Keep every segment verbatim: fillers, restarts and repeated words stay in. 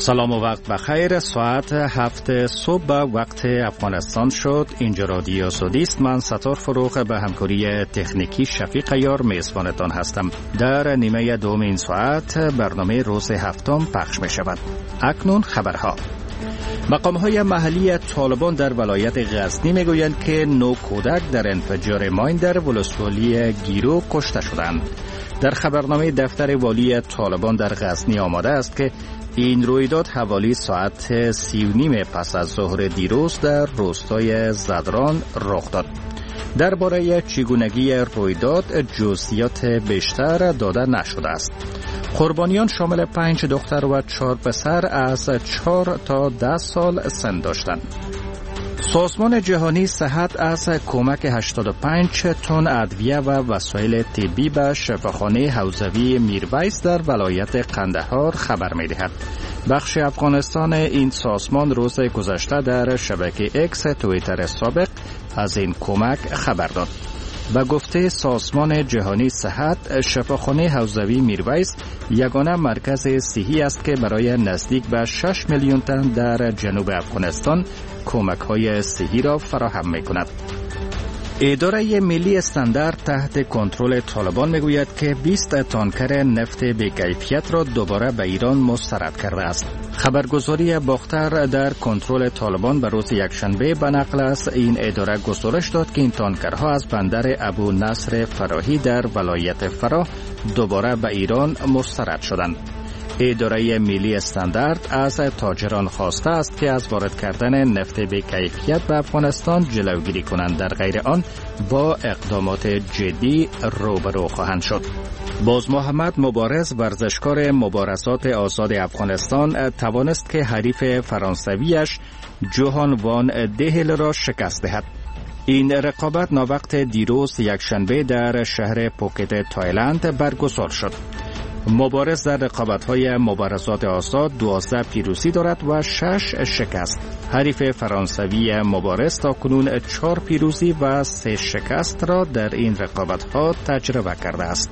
سلام و وقت بخیر. ساعت هفت صبح وقت افغانستان شد. اینجا رادیو سعودی است. من ستار فروغ به همکاری تکنیکی شفیق یار میزبانتان هستم. در نیمه دوم این ساعت برنامه روز هفتم پخش می شود. اکنون خبرها. مقام‌های محلی طالبان در ولایت غزنی میگویند که نو کودک در انفجار ماین در ولسوالی گیرو کشته شدند. در خبرنامه دفتر والی طالبان در غزنی آمده است که این رویداد حوالی ساعت سی و نیم پس از ظهر دیروز در روستای زدران رخ داد. درباره چگونگی رویداد جزئیات بیشتر داده نشده است. قربانیان شامل پنج دختر و چهار پسر از چهار تا ده سال سن داشتند. سازمان جهانی صحت از کمک هشتاد و پنج تن ادویه و وسایل طبی به شفاخانه حوزوی میرویس در ولایت قندهار خبر می‌دهد. بخش افغانستان این سازمان روز گذشته در شبکه اکس توییتر سابق از این کمک خبر داد. به گفته سازمان جهانی صحت، شفاخانه حوزوی میرویس یگانه مرکز صحی است که برای نزدیک به شش میلیون تن در جنوب افغانستان کمک‌های صحی را فراهم می‌کند. اداره ملی استاندارد تحت کنترل طالبان میگوید که بیست تانکر نفت بی‌کیفیت را دوباره به ایران مسترد کرده است. خبرگزاری باختر در کنترل طالبان به روز یکشنبه به نقل از این اداره گزارش داد که این تانکرها از بندر ابو نصر فراهی در ولایت فراه دوباره به ایران مسترد شدند. اداره ملی استاندارد از تاجران خواسته است که از وارد کردن نفت بی‌کیفیت به افغانستان جلوگیری کنند، در غیر آن با اقدامات جدی روبرو خواهند شد. باز محمد مبارز، ورزشکار مبارزات آزاد افغانستان، توانست که حریف فرانسویش جوهان وان دهل را شکست دهد. این رقابت ناوقت دیروز یکشنبه در شهر پوکت تایلند برگزار شد. مبارز در رقابت‌های مبارزات آزاد دوازده پیروزی دارد و شش شکست. حریف فرانسوی مبارز تاکنون چهار پیروزی و سه شکست را در این رقابت‌ها تجربه کرده است.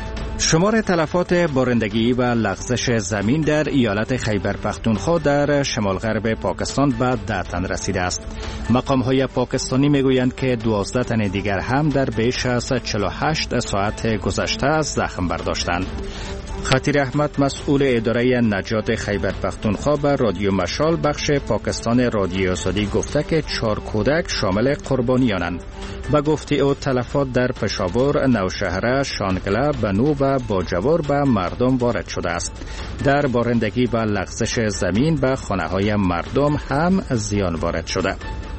شمار تلفات بارندگی و لغزش زمین در ایالت خیبر پختونخوا در شمال غرب پاکستان به ده تن رسیده است. مقام‌های پاکستانی میگویند که دوازده تن دیگر هم در بیش از چهل و هشت ساعت گذشته زخم برداشتند. خطیر احمد، مسئول اداره نجات خیبر پختونخوا، به رادیو مشال بخش پاکستان رادیو سعودی گفته که چهار کودک شامل قربانیانند. به گفته او تلفات در پشاور، نوشهره، شانگله، بنو و باجوار به مردم وارد شده است. در بارندگی و لغزش زمین به خانه‌های مردم هم زیان وارد شده.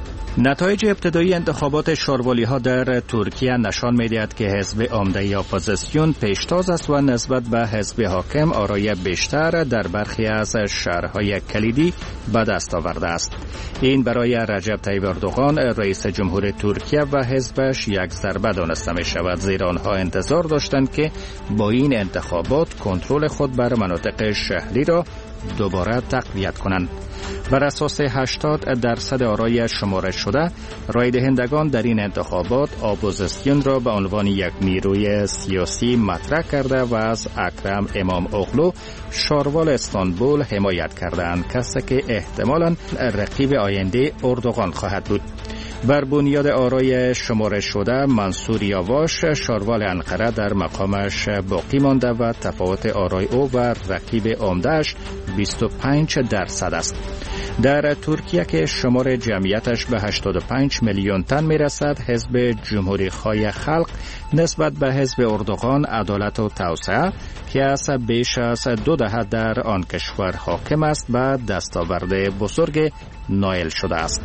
نتایج ابتدایی انتخابات شوروالی‌ها در ترکیه نشان می‌دهد که حزب عمده اپوزیسیون پیشتاز است و نسبت به حزب حاکم آرای بیشتر در برخی از شهرهای کلیدی به دست آورده است. این برای رجب طیب اردوغان رئیس جمهور ترکیه و حزبش یک ضربه دانسته می‌شود، زیرا آنها انتظار داشتند که با این انتخابات کنترل خود بر مناطق شهری را دوباره تقویت کنند. بر اساس هشتاد درصد آرای شمارش شده، رای دهندگان در این انتخابات اپوزیسیون را به عنوان یک نیروی سیاسی مطرح کرده و از اکرم امام اوغلو شاروال استانبول حمایت کردند، کسی که احتمالاً رقیب آینده اردوغان خواهد بود. بر بنیاد آرای شمارش شده، منصور یاواش شاروال انقره در مقامش باقی مانده و تفاوت آرای او و رقیب عمده‌اش بیست و پنج درصد است. در ترکیه که شمار جمعیتش به هشتاد و پنج میلیون تن میرسد، حزب جمهوری خواه خلق نسبت به حزب اردوغان عدالت و توسعه که از بیش از دو دهه در آن کشور حاکم است به دستاورد بزرگ نائل شده است.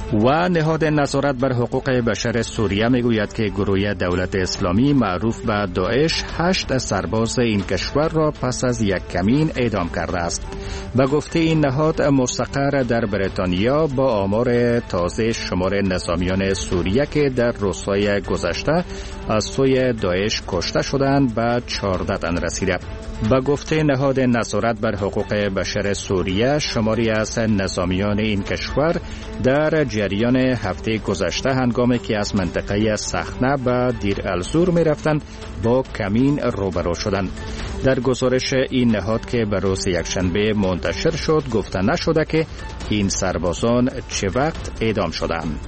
و نهاد نظارت بر حقوق بشر سوریه میگوید که گروه دولت اسلامی معروف به داعش هشت سرباز این کشور را پس از یک کمین اعدام کرده است. به گفته این نهاد مستقر در بریتانیا، با آمار تازه شمار نظامیان سوریه که در روزهای گذشته از سوی داعش کشته شدند به چهارده تن رسیده. به گفته نهاد نظارت بر حقوق بشر سوریه، شماری از نظامیان این کشور در جریان هفته گذشته هنگامی که از منطقه سخنه به دیر الزور می رفتند با کمین روبرو شدند. در گزارش این نهاد که به روز یکشنبه منتشر شد گفته نشده که این سربازان چه وقت اعدام شدند.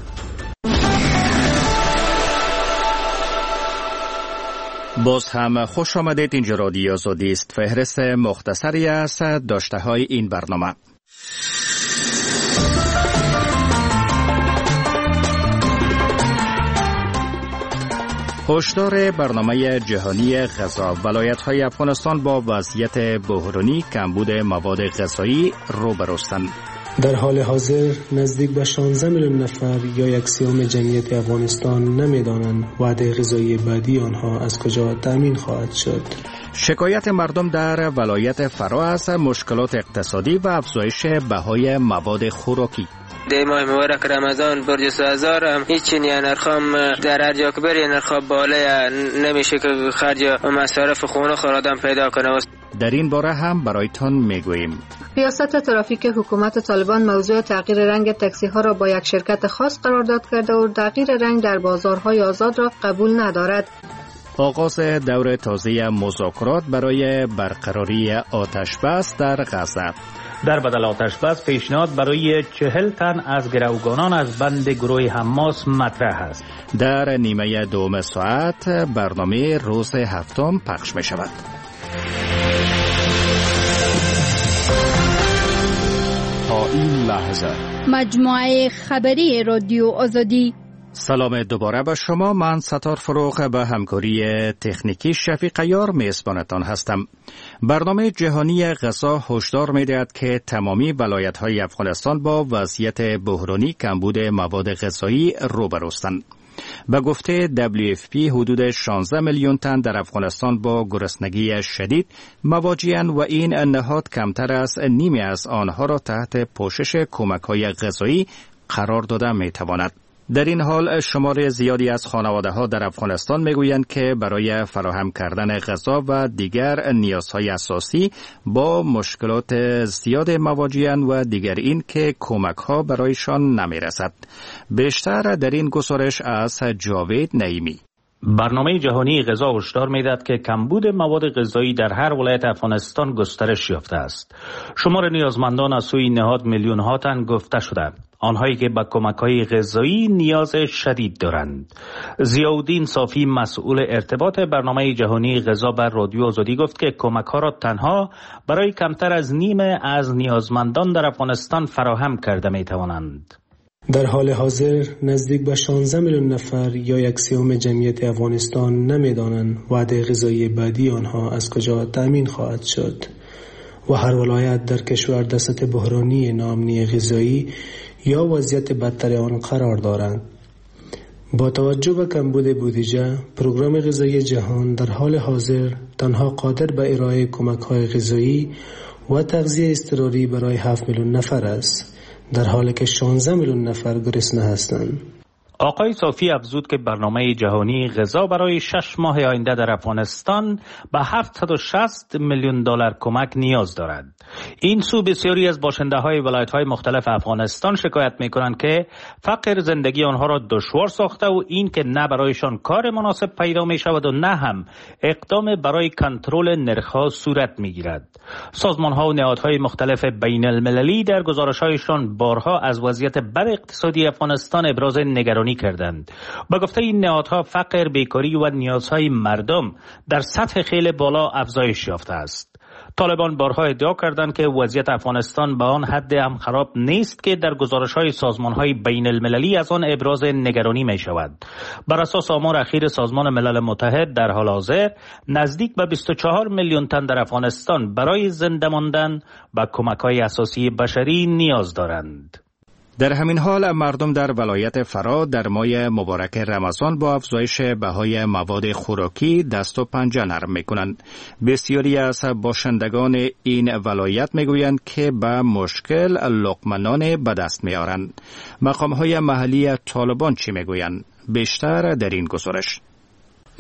باز هم خوش آمدید. اینجا رادیو آزادی است. فهرست مختصری از داشته های این برنامه. هشدار برنامه جهانی غذا: ولایت‌های افغانستان با وضعیت بحرانی کمبود مواد غذایی روبروستند. در حال حاضر نزدیک به شانزده میلیون نفر یا یک سوم جمعیت افغانستان نمی‌دانند وعده غذایی بعدی آنها از کجا تامین خواهد شد. شکایت مردم در ولایت فرا از مشکلات اقتصادی و افزایش بهای مواد خوراکی. ده ماه مبارک رمضان برج سازار هم هیچ نرخام در هر جا که بری نرخ بالا نمیشه که خرج و مصارف خونه خورادم پیدا کنه. در این باره هم برایتان میگوییم. ریاست ترافیک حکومت طالبان موضوع تغییر رنگ تاکسی ها را با یک شرکت خاص قرارداد کرده و تغییر رنگ در بازارهای آزاد را قبول ندارد. آغاز دور تازه مذاکرات برای برقراری آتش بس در غزه. در بدل آتش بس پیشنهاد برای چهل تن از گروگانان از بند گروه حماس مطرح است. در نیمه دوم ساعت برنامه روز هفتم پخش می شود. تا این لحظه مجموعه خبری رادیو آزادی. سلام دوباره به شما. من ستار فروغ به همکاری تکنیکی شفیق یار میزبانتان هستم. برنامه جهانی غذا هشدار می‌دهد که تمامی ولایت‌های افغانستان با وضعیت بحرانی کمبود مواد غذایی روبروستند. به گفته دبلیو اف پی حدود شانزده میلیون تن در افغانستان با گرسنگی شدید مواجه‌اند و این نهاد کمتر از نیمی از آنها را تحت پوشش کمک‌های غذایی قرار داده می‌تواند. در این حال شمار زیادی از خانواده‌ها در افغانستان میگویند که برای فراهم کردن غذا و دیگر نیازهای اساسی با مشکلات زیاد مواجه‌اند و دیگر این که کمک‌ها برایشان نمیرسد. بیشتر در این گزارش از جاوید نعیمی. برنامه جهانی غذا هشدار می‌دهد که کمبود مواد غذایی در هر ولایت افغانستان گسترش یافته است. شمار نیازمندان از سوی نهاد میلیون‌ها تن گفته شده. آنهایی که به کمک‌های غذایی نیاز شدید دارند. ضیاءالدین صافی مسئول ارتباط برنامه جهانی غذا بر رادیو آزادی گفت که کمک‌ها را تنها برای کمتر از نیمه از نیازمندان در افغانستان فراهم کرده می‌توانند. در حال حاضر نزدیک به شانزده میلیون نفر یا یک سوم جمعیت افغانستان نمی‌دانند وعده غذایی بعدی آنها از کجا تامین خواهد شد و هر ولایت در کشور در سطح بحرانی ناامنی غذایی یا وضعیت بدتر آن قرار دارند. با توجه به کمبود بودجه، پروگرام غذایی جهان در حال حاضر تنها قادر به ارائه کمک‌های غذایی و تغذیه اضطراری برای هفت میلیون نفر است، در حالی که شانزده میلیون نفر گرسنه هستند. آقای صافی افزود که برنامه جهانی غذا برای شش ماه آینده در افغانستان به هفتصد و شصت میلیون دلار کمک نیاز دارد. این سو بسیاری از باشنده‌های ولایت‌های مختلف افغانستان شکایت می‌کنند که فقر زندگی آنها را دشوار ساخته و این که نه برایشان کار مناسب پیدا می‌شود و نه هم اقدام برای کنترل نرخ‌ها صورت می‌گیرد. سازمان‌ها و نهادهای مختلف بین‌المللی در گزارش‌هایشان بارها از وضعیت بد اقتصادی افغانستان ابراز نگرانی کردند. با گفته این نهادها فقر، بیکاری و نیازهای مردم در سطح خیلی بالا افزایش یافته است. طالبان بارها ادعا کردند که وضعیت افغانستان به آن حد هم خراب نیست که در گزارش‌های سازمان‌های بین‌المللی از آن ابراز نگرانی می‌شود. بر اساس آمار اخیر سازمان ملل متحد در حال حاضر نزدیک به بیست و چهار میلیون تن در افغانستان برای زنده ماندن و کمک‌های اساسی بشری نیاز دارند. در همین حال مردم در ولایت فرا در ماه مبارک رمضان با افزایش بهای مواد خوراکی دست و پنجه نرم میکنند. بسیاری از باشندگان این ولایت میگویند که به مشکل لقمه‌نان به دست میارند. مقام‌های محلی طالبان چی میگویند؟ بیشتر در این گزارش.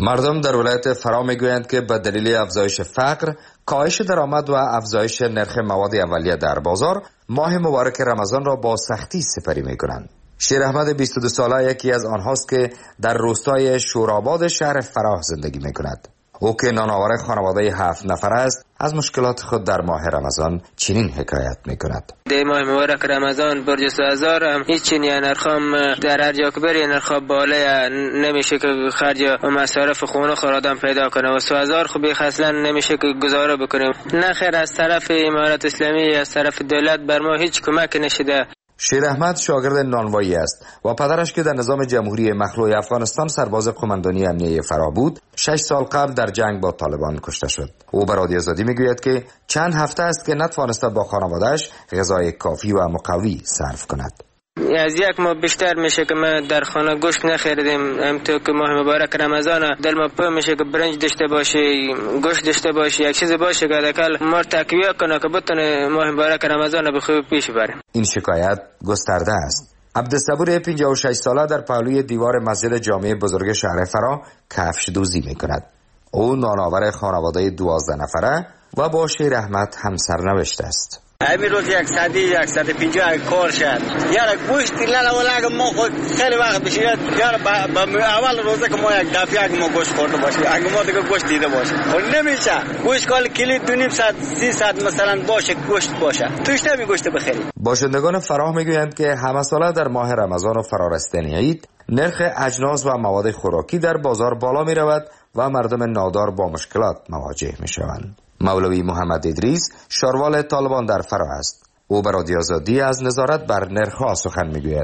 مردم در ولایت فرا میگویند که به دلیل افزایش فقر، کاهش درآمد و افزایش نرخ مواد اولیه در بازار، ماه مبارک رمضان را با سختی سپری میکنند. شیر احمد بیست و دو ساله یکی از آنهاست که در روستای شوراباد شهر فراه زندگی میکند. او که نانآور خانواده هفت نفر است، از مشکلات خود در ماه رمضان چنین حکایت میکند. در ماه مبارک رمضان برج سازار هم هیچ نرخام در هر جا که بری نرخ بالا نمیشه که خرج و مصارف خونه خود آدم پیدا کنه و سازار خوب اصلا نمیشه که گزاره بکنیم. نه خیر از طرف امارت اسلامی از طرف دولت بر ما هیچ کمک نشده. شیر احمد شاگرد نانوایی است و پدرش که در نظام جمهوری مخلوع افغانستان سرباز قماندانی امنیه فرا بود، شش سال قبل در جنگ با طالبان کشته شد. او به رادیو آزادی میگوید که چند هفته است که نتوانسته با خانواده‌اش غذای کافی و مقوی صرف کند. از یک ماه بیشتر میشه که ما در خانه گوشت نخریدیم. همطور که ماه مبارک رمضان دل ما پر میشه که برنج داشته باشی، گوشت داشته باشی، یک چیز باشه که دکل ما تکیه کنه که بتونه ماه مبارک رمضان به خوبی پیش بره. این شکایت گسترده است. عبدالصبور پنجاه و شش ساله در پهلوی دیوار مسجد جامع بزرگ شهر فرا کفش دوزی میکند. او نانآور خانواده دوازده نفره و با شیر احمد همسر نوشته است. همین روز یک صدی یک صد و پنجاه کار شد. یارا گوشت لالا ولی ما خود خیلی وقت بشه. یارا با اول روزه که ما یک دفعه اگه ما گوشت خورده باشیم، اگه ما دیگه گوشت دیده باشیم، خب نمیشه. گوشت کال کیلو دو نیم صد سی صد مثلا باشه گوشت باشه. توش نمی گوشت بخریم. باشندگان فراه میگویند که همه ساله در ماه رمضان و فرارسیدن عید نرخ اجناس و مواد خوراکی در بازار بالا می رود و مردم نادار با مشکلات مواجه می شوند. مولوی محمد ادریس شاروال طالبان در فرا است. او به رادیو آزادی از نظارت بر نرخ‌ها سخن میگوید.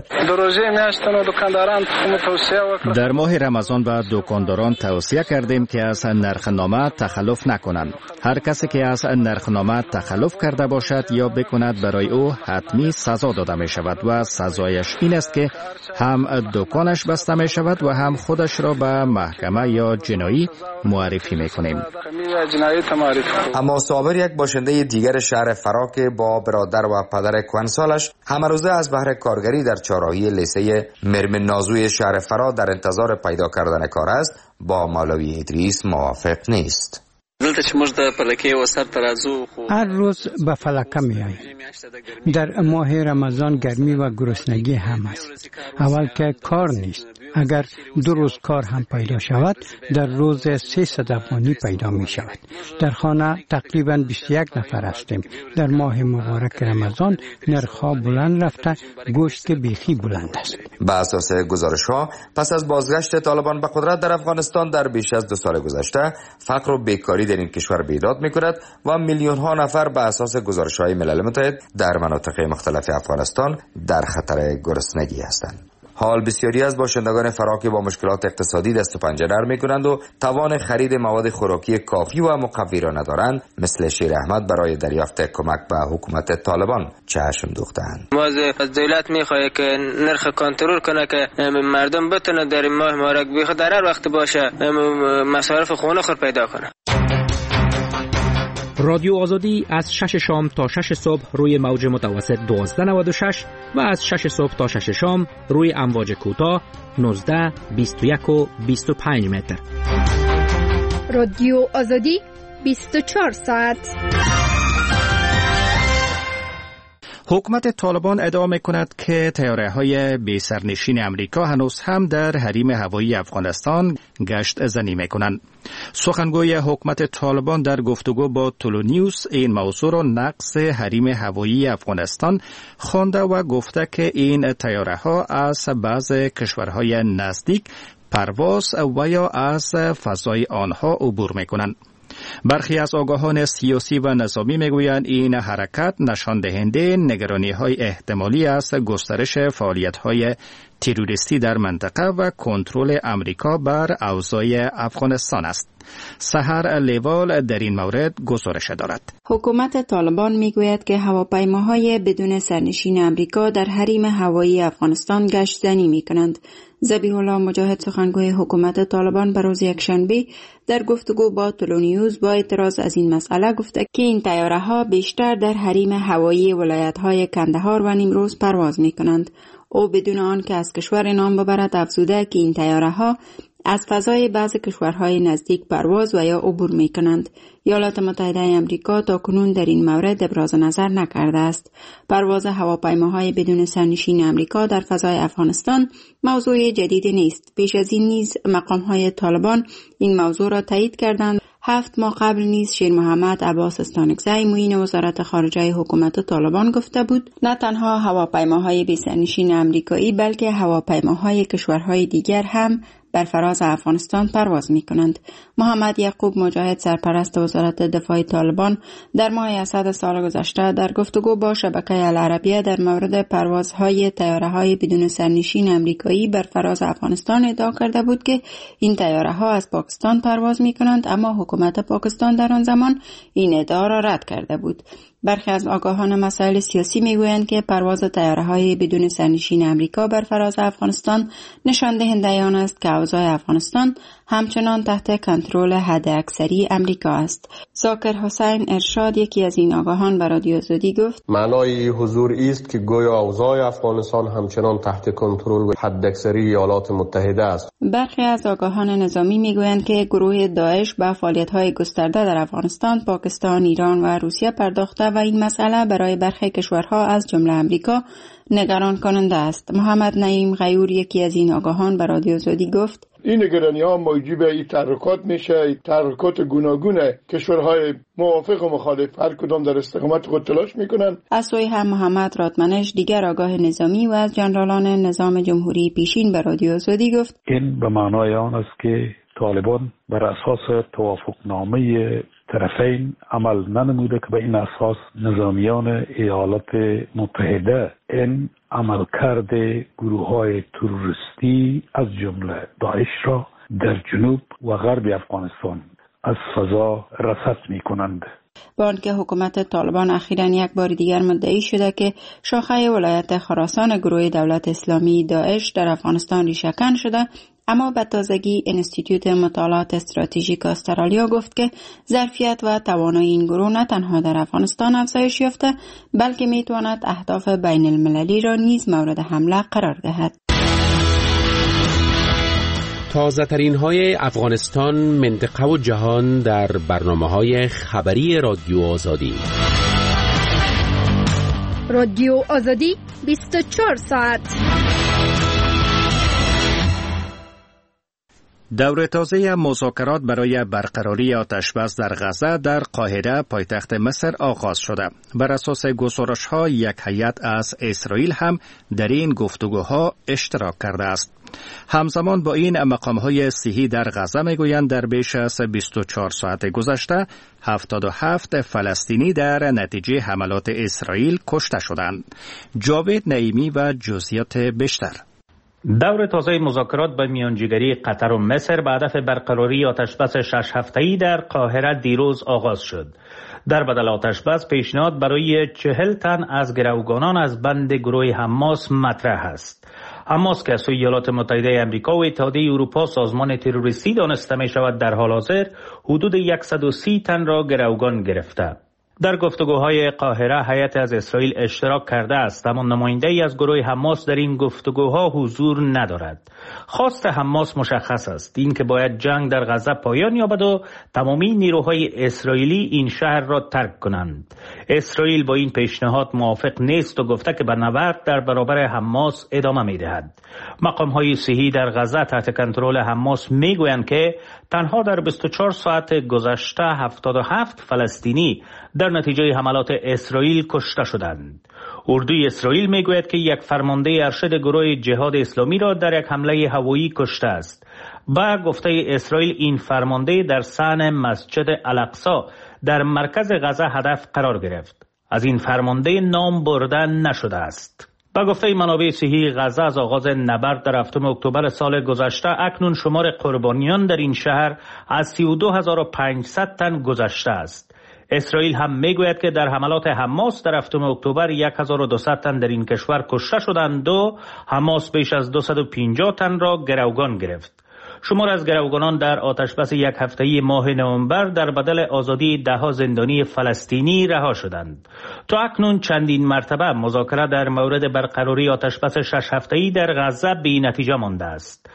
در ماه رمضان به دکانداران توصیه کردیم که از نرخنامه تخلف نکنند. هر کسی که از نرخنامه تخلف کرده باشد یا بکند برای او حتمی سزا داده می شود و سزایش این است که هم دکانش بسته می شود و هم خودش را به محکمه یا جنایی معرفی می کنیم. اما صابر یک باشنده دیگر شهر فرا که با برادر و پدر کهنسالش همه روزه از بهر کارگری در چهارراهی لیسه مرم نازوی شهر فرا در انتظار پیدا کردن کار است، با مولوی ادریس موافق نیست. هر روز به فلکه می آییم. در ماه رمضان گرمی و گرسنگی هم است. اول که کار نیست. اگر دو روز کار هم پیدا شود، در روز سیصد افغانی پیدا می شود. در خانه تقریبا بیست و یک نفر هستیم. در ماه مبارک رمضان نرخ‌ها بلند رفته، گوشت که بیخی بلند است. به اساس گزارش‌ها پس از بازگشت طالبان به قدرت در افغانستان در بیش از دو سال گذشته، فقر و بیکاری در این کشور بیداد می‌کند و میلیون‌ها نفر به اساس گزارش‌های ملل متحد در مناطق مختلف افغانستان در خطر گرسنگی هستند. حال بسیاری از باشندگان فرا که با مشکلات اقتصادی دست و پنجه نرم می‌کنند و توان خرید مواد خوراکی کافی و مقوی را ندارند، مثل شیر احمد برای دریافت کمک به حکومت طالبان چشم دوختند. ما از دولت می‌خواهیم که نرخ کنترل کنه که مردم بتونه در ماه مبارک بی خود در هر وقت باشه مصارف خونه خود پیدا کنه. رادیو آزادی از شش شام تا شش صبح روی موج متوسط دوازده نود و شش و از شش صبح تا شش شام روی امواج کوتاه نوزده، بیست و یک و بیست و پنج متر. رادیو آزادی بیست و چهار ساعت. حکومت طالبان ادعا می‌کند که طیاره‌های بی سرنشین امریکا هنوز هم در حریم هوایی افغانستان گشت زنی می‌کنند. سخنگوی حکومت طالبان در گفتگو با تولو نیوز این موضوع را نقض حریم هوایی افغانستان خوانده و گفته که این طیاره‌ها از بعض کشورهای نزدیک پرواز و یا از فضای آنها عبور می‌کنند. برخی از آگاهان سیاسی و نظامی میگویند این حرکت نشان دهنده نگرانی‌های احتمالی است گسترش فعالیت‌های تروریستی در منطقه و کنترل امریکا بر اوضاع افغانستان است. سحر لیوال در این مورد گزارش دارد. حکومت طالبان میگوید که هواپیماهای بدون سرنشین امریکا در حریم هوایی افغانستان گشتزنی میکنند. ذبیح الله مجاهد سخنگوی حکومت طالبان به روز یکشنبه در گفتگو با تولو نیوز با اعتراض از این مسئله گفته که این طیاره ها بیشتر در حریم هوایی ولایت های کندهار و نیمروز پرواز میکنند. او بدون آن که از کشور نام ببرد افزوده که این طیاره ها از فضای بعضی کشورهای نزدیک پرواز و یا عبور می کنند. ایالات متحده امریکا تا کنون در این مورد ابراز نظر نکرده است. پرواز هواپیماهای بدون سرنشین امریکا در فضای افغانستان موضوع جدیدی نیست. پیش از این نیز مقامهای طالبان این موضوع را تایید کردند. هفت ماه قبل نیز شیر محمد عباس استانکزی معین وزارت خارجه حکومت طالبان گفته بود نه تنها هواپیماهای بی سرنشین امریکایی بلکه هواپیماهای کشورهای دیگر هم بر فراز افغانستان پرواز می کنند. محمد یعقوب مجاهد سرپرست وزارت دفاع طالبان در ماه اسد سال گذشته در گفتگو با شبکه العربیه در مورد پروازهای طیاره‌های بدون سرنشین امریکایی بر فراز افغانستان ادعا کرده بود که این طیاره‌ها از پاکستان پرواز می کنند، اما حکومت پاکستان در آن زمان این ادعا را رد کرده بود. برخی از آگاهان مسائل سیاسی میگویند که پرواز طیاره‌های بدون سرنشین امریکا بر فراز افغانستان نشان دهنده آن است که اوضاع افغانستان همچنان تحت کنترل حداکثری امریکا است. زاکر حسین ارشاد یکی از این آگاهان به رادیو آزادی گفت معنای حضور است که گویا اوضاع افغانستان همچنان تحت کنترل و حداکثری ایالات متحده است. برخی از آگاهان نظامی میگویند که گروه داعش به فعالیت‌های گسترده در افغانستان، پاکستان، ایران و روسیه پرداخته و این مسئله برای برخی کشورها از جمله امریکا نگران کننده است. محمد نعیم غیور یکی از این آگاهان به رادیو آزادی گفت این نگرانی ها موجب این تحرکات میشه، این تحرکات گوناگون کشورهای موافق و مخالف هر کدام در استقامت خود تلاش میکنن. از سوی هم محمد رادمنش دیگر آگاه نظامی و از جنرالان نظام جمهوری پیشین به رادیو آزادی گفت این به معنای آن است که طالبان بر اساس توافقنامه طرفین عمل ننموده که به این اساس نظامیان ایالات متحده این عملکرد گروه‌های تروریستی از جمله داعش را در جنوب و غرب افغانستان از فضا رصد می‌کنند. با آنکه حکومت طالبان اخیراً یک بار دیگر مدعی شده که شاخه ولایت خراسان گروه دولت اسلامی داعش در افغانستان ریشه‌کن شده، اما به تازگی انستیتوت مطالعات استراتژیک استرالیا گفت که ظرفیت و توانایی این گروه نه تنها در افغانستان افزایش یافته بلکه میتواند اهداف بین المللی را نیز مورد حمله قرار دهد. تازه ترین های افغانستان، منطقه و جهان در برنامه های خبری رادیو آزادی. رادیو آزادی بیست و چهار ساعت. دور تازه مذاکرات برای برقراری آتشبس در غزه در قاهره پایتخت مصر آغاز شده. بر اساس گزارش‌ها یک هیئت از اسرائیل هم در این گفتگوها اشتراک کرده است. همزمان با این مقام‌های صحی در غزه میگویند در بیش از بیست و چهار ساعت گذشته هفتاد و هفت فلسطینی در نتیجه حملات اسرائیل کشته شدند. جاوید نعیمی و جزئیات بیشتر. دور تازه مذاکرات به میانجیگری قطر و مصر به هدف برقراری آتشبس شش هفته‌ای در قاهره دیروز آغاز شد. در بدل آتشبس پیشنهاد برای چهل تن از گروگانان از بند گروه حماس مطرح است. حماس که از سوی ایالات متحده آمریکا و اتحادیه اروپا سازمان تروریستی دانسته می شود، در حال حاضر حدود صد و سی تن را گروگان گرفته. در گفتگوهای قاهره هیئت از اسرائیل اشتراک کرده است، اما نماینده‌ای از گروه حماس در این گفتگوها حضور ندارد. خواست حماس مشخص است، این که باید جنگ در غزه پایان یابد و تمامی نیروهای اسرائیلی این شهر را ترک کنند. اسرائیل با این پیشنهاد موافق نیست و گفته که به نبرد در برابر حماس ادامه می‌دهد. مقام‌های صحی در غزه تحت کنترل حماس می‌گویند که تنها در بیست و چهار ساعت گذشته هفتاد و هفت فلسطینی در نتیجه حملات اسرائیل کشته شدند. اردوی اسرائیل میگوید که یک فرمانده ارشد گروه جهاد اسلامی را در یک حمله هوایی کشته است. با گفته اسرائیل این فرمانده در صحن مسجد الاقصی در مرکز غزه هدف قرار گرفت. از این فرمانده نام برده نشده است. با گفته منابع صحی غزه از آغاز نبرد در هفتم اکتبر سال گذشته اکنون شمار قربانیان در این شهر از سی و دو هزار و پانصد تن گذشته است. اسرائیل هم میگوید که در حملات حماس در هفتم اکتبر هزار و دویست تن در این کشور کشته شدند و حماس بیش از دویست و پنجاه تن را گروگان گرفت. شمار از گروگانان در آتشبس یک هفته‌ای ماه نوامبر در بدل آزادی ده‌ها زندانی فلسطینی رها شدند. تا اکنون چندین مرتبه مذاکره در مورد برقراری آتشبس شش هفته‌ای در غزه بی نتیجه مانده است.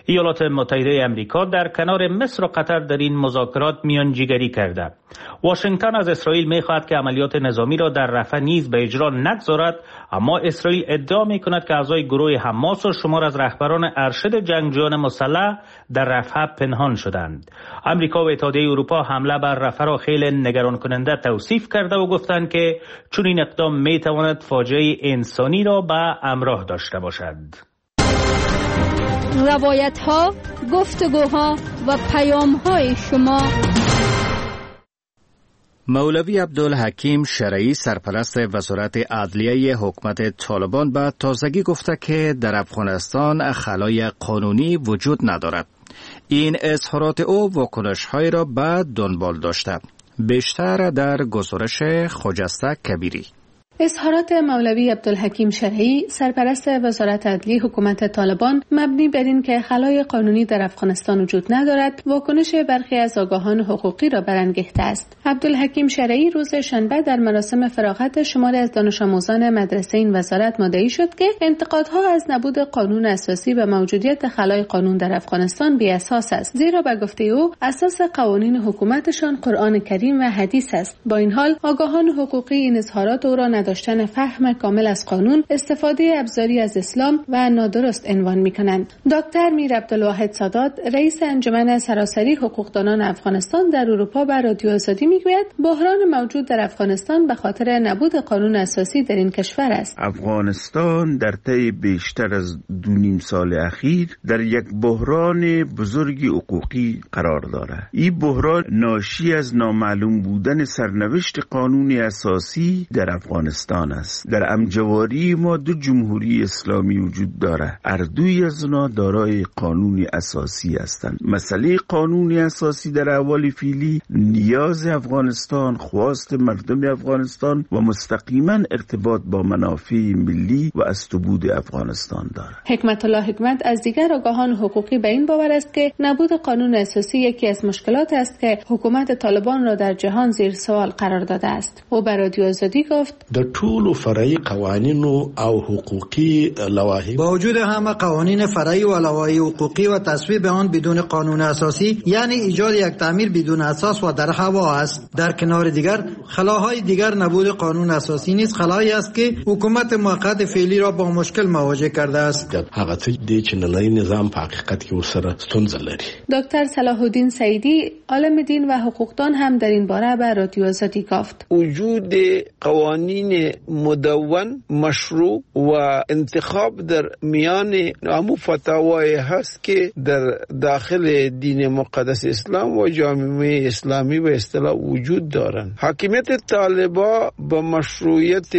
ایالات متحده امریکا در کنار مصر و قطر در این مذاکرات میانجیگری کرده. واشنگتن از اسرائیل می‌خواهد که عملیات نظامی را در رفح نیز به اجرا نگذارد، اما اسرائیل ادعا می‌کند که اعضای گروه حماس و شمار از رهبران ارشد جنگجویان مسلح در رفح پنهان شدند. امریکا و اتحادیه اروپا حمله بر رفح را خیلی نگران کننده توصیف کرده و گفتند که چون این اقدام می‌تواند فاجعه انسانی را به همراه داشته باشد. روایت‌ها، گفتگوها و پیام‌های شما. مولوی عبدالحکیم شرعی سرپرست وزارت عدلیه حکومت طالبان به تازگی گفته که در افغانستان خلای قانونی وجود ندارد. این اظهارات او واکنش‌های را به دنبال داشته. بیشتر در گزارش خجسته کبیری. اظهارات مولوی عبدالحکیم شرعی سرپرست وزارت عدلیه حکومت طالبان مبنی بر این که خلای قانونی در افغانستان وجود ندارد، واکنش برخی از آگاهان حقوقی را برانگیخته است. عبدالحکیم شرعی روز شنبه در مراسم فراغت شماری از دانش آموزان مدرسه این وزارت مدعی شد که انتقادها از نبود قانون اساسی و موجودیت خلای قانون در افغانستان بی اساس است، زیرا به گفته او اساس قوانین حکومتشان قرآن کریم و حدیث است. با این حال آگاهان حقوقی این اظهارات او را داشتن فهم کامل از قانون، استفاده ابزاری از اسلام و نادرست عنوان می‌کنند. دکتر میر عبدالواحد سادات، رئیس انجمن سراسری حقوقدانان افغانستان در اروپا به رادیو آزادی میگوید بحران موجود در افغانستان به خاطر نبود قانون اساسی در این کشور است. افغانستان در طی بیشتر از دو نیم سال اخیر در یک بحران بزرگی حقوقی قرار دارد. این بحران ناشی از نامعلوم بودن سرنوشت قانونی اساسی در افغانستان است. در امجواری ما دو جمهوری اسلامی وجود دارد. هر دوی از آنها دارای قانونی اساسی هستند. مسئله قانونی اساسی در احوال فعلی نیاز افغانستان، خواست مردم افغانستان و مستقیما ارتباط با منافع ملی و استبود افغانستان دارد. حکمت الله حکمت از دیگر آگاهان حقوقی به این باور است که نبود قانون اساسی یکی از مشکلات است که حکومت طالبان را در جهان زیر سوال قرار داده است. او به رادیو آزادی گفت: د ټولو فرعي قوانینو او حقوقی لوایح با وجود همه قوانین فرعی و لوایح حقوقی و تصویب آن بدون قانون اساسی، یعنی ایجاد یک تعمیر بدون اساس و در هوا است. در کنار دیگر خلاهای دیگر نبود قانون اساسی نیز خلایی است که حکومت موقت فعلی را با مشکل مواجه کرده است. هغه څه دی چې نړۍ نظام په حقیقت کې ورسره ستونزه لري. دکتر صلاح الدین سعیدی، عالم دین و حقوقدان، هم در این باره به رادیو آزادی گفت: وجود قوانین مدون، مشروع و انتخاب در میان همو فتاوای هست که در داخل دین مقدس اسلام و جامعه اسلامی به اصطلاح وجود دارند. حاکمیت طالبا به مشروعیت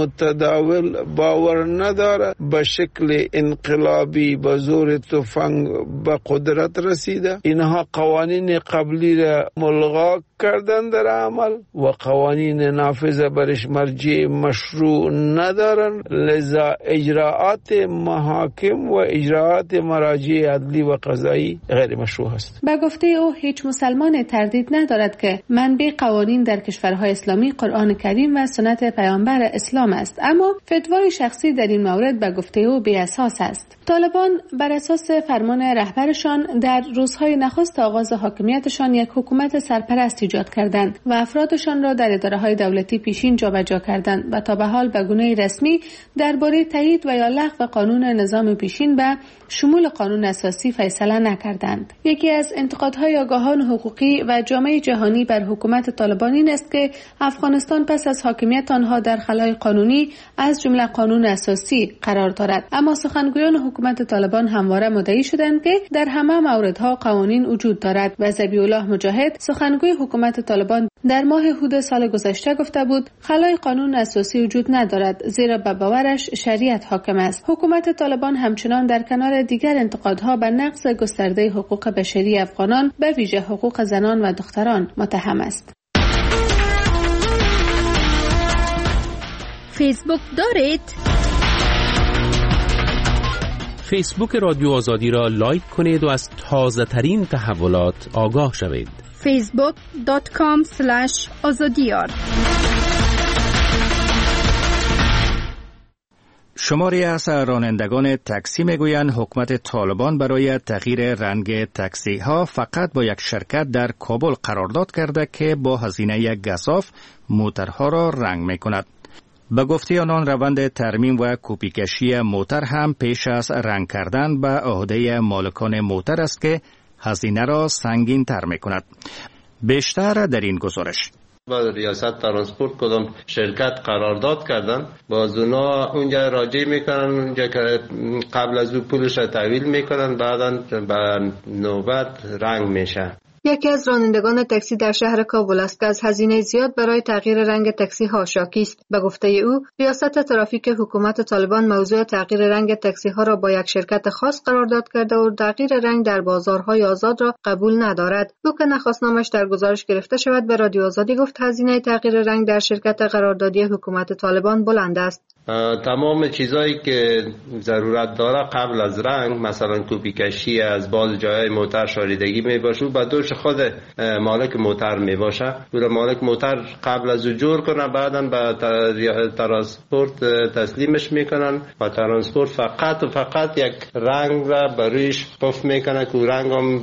متداول باور نداره. به شکل انقلابی به زور تفنگ به قدرت رسیده. اینها قوانین قبلی را ملغا کردن در عمل و قوانین نافذه برش مرجع مشروع ندارن، لذا اجراءات محاکم و اجراءات مراجع عدلی و قضایی غیر مشروع است. به گفته او هیچ مسلمان تردید ندارد که منبع قوانین در کشورهای اسلامی قرآن کریم و سنت پیامبر اسلام است، اما فتوای شخصی در این مورد به گفته او بی اساس است. طالبان بر اساس فرمان رهبرشان در روزهای نخست آغاز حاکمیتشان یک حکومت سرپرست ایجاد کردند و افرادشان را در اداره‌های دولتی پیشین جابجا کردند و تا به حال به گونه رسمی درباره تایید و یا لغو قانون نظام پیشین به شمول قانون اساسی فیصله نکردند. یکی از انتقادهای آگاهان حقوقی و جامعه جهانی بر حکومت طالبان این است که افغانستان پس از حاکمیت آنها در خلای قانونی از جمله قانون اساسی قرار دارد، اما سخنگویان حکومت طالبان همواره مدعی شدند که در همه موردها قوانین وجود دارد و ذبیح الله مجاهد، سخنگوی حکومت طالبان، در ماه هود سال گذشته گفته بود خلای قانون اساسی وجود ندارد، زیرا به باورش شریعت حاکم است. حکومت طالبان همچنان در کنار دیگر انتقادها به نقض گسترده حقوق بشری افغانان، به ویژه حقوق زنان و دختران، متهم است. فیسبوک دارید؟ فیسبوک رادیو آزادی را لایک کنید و از تازه ترین تحولات آگاه شوید. فیسبوک دات کام شماری از رانندگان تاکسی میگویند حکومت طالبان برای تغییر رنگ تاکسی ها فقط با یک شرکت در کابل قرارداد کرده که با هزینه گزاف موترها را رنگ می کند. به گفته آنان روند ترمیم و کپیکشی موتر هم پیش از رنگ کردن به عهده مالکان موتر است که هزینه را سنگین تر می کند. بیشتر در این گزارش. با ریاست ترانسپورت کدام شرکت قرارداد کردن باز اونا اونجا راجع میکنن، اونجا که قبل از او پولش را تحویل میکنن، بعدا به نوبت رنگ میشه. یکی از رانندگان تاکسی در شهر کابل است که از هزینه زیاد برای تغییر رنگ تاکسی ها شاکی است. به گفته او، ریاست ترافیک حکومت طالبان موضوع تغییر رنگ تاکسی ها را با یک شرکت خاص قرارداد کرده و تغییر رنگ در بازارهای آزاد را قبول ندارد. او که نخواست نامش در گزارش گرفته شود به رادیو آزادی گفت هزینه تغییر رنگ در شرکت قراردادی حکومت طالبان بلند است. تمام چیزایی که ضرورت داره قبل از رنگ، مثلا کوپی کشی از باز جای موتر شاریدگی می باشه، با دوش خود مالک موتر می باشه. او مالک موتر قبل از او جور کنه، بعدا به ترانسپورت تسلیمش میکنن و ترانسپورت فقط و فقط یک رنگ را برویش پف میکنه که رنگ هم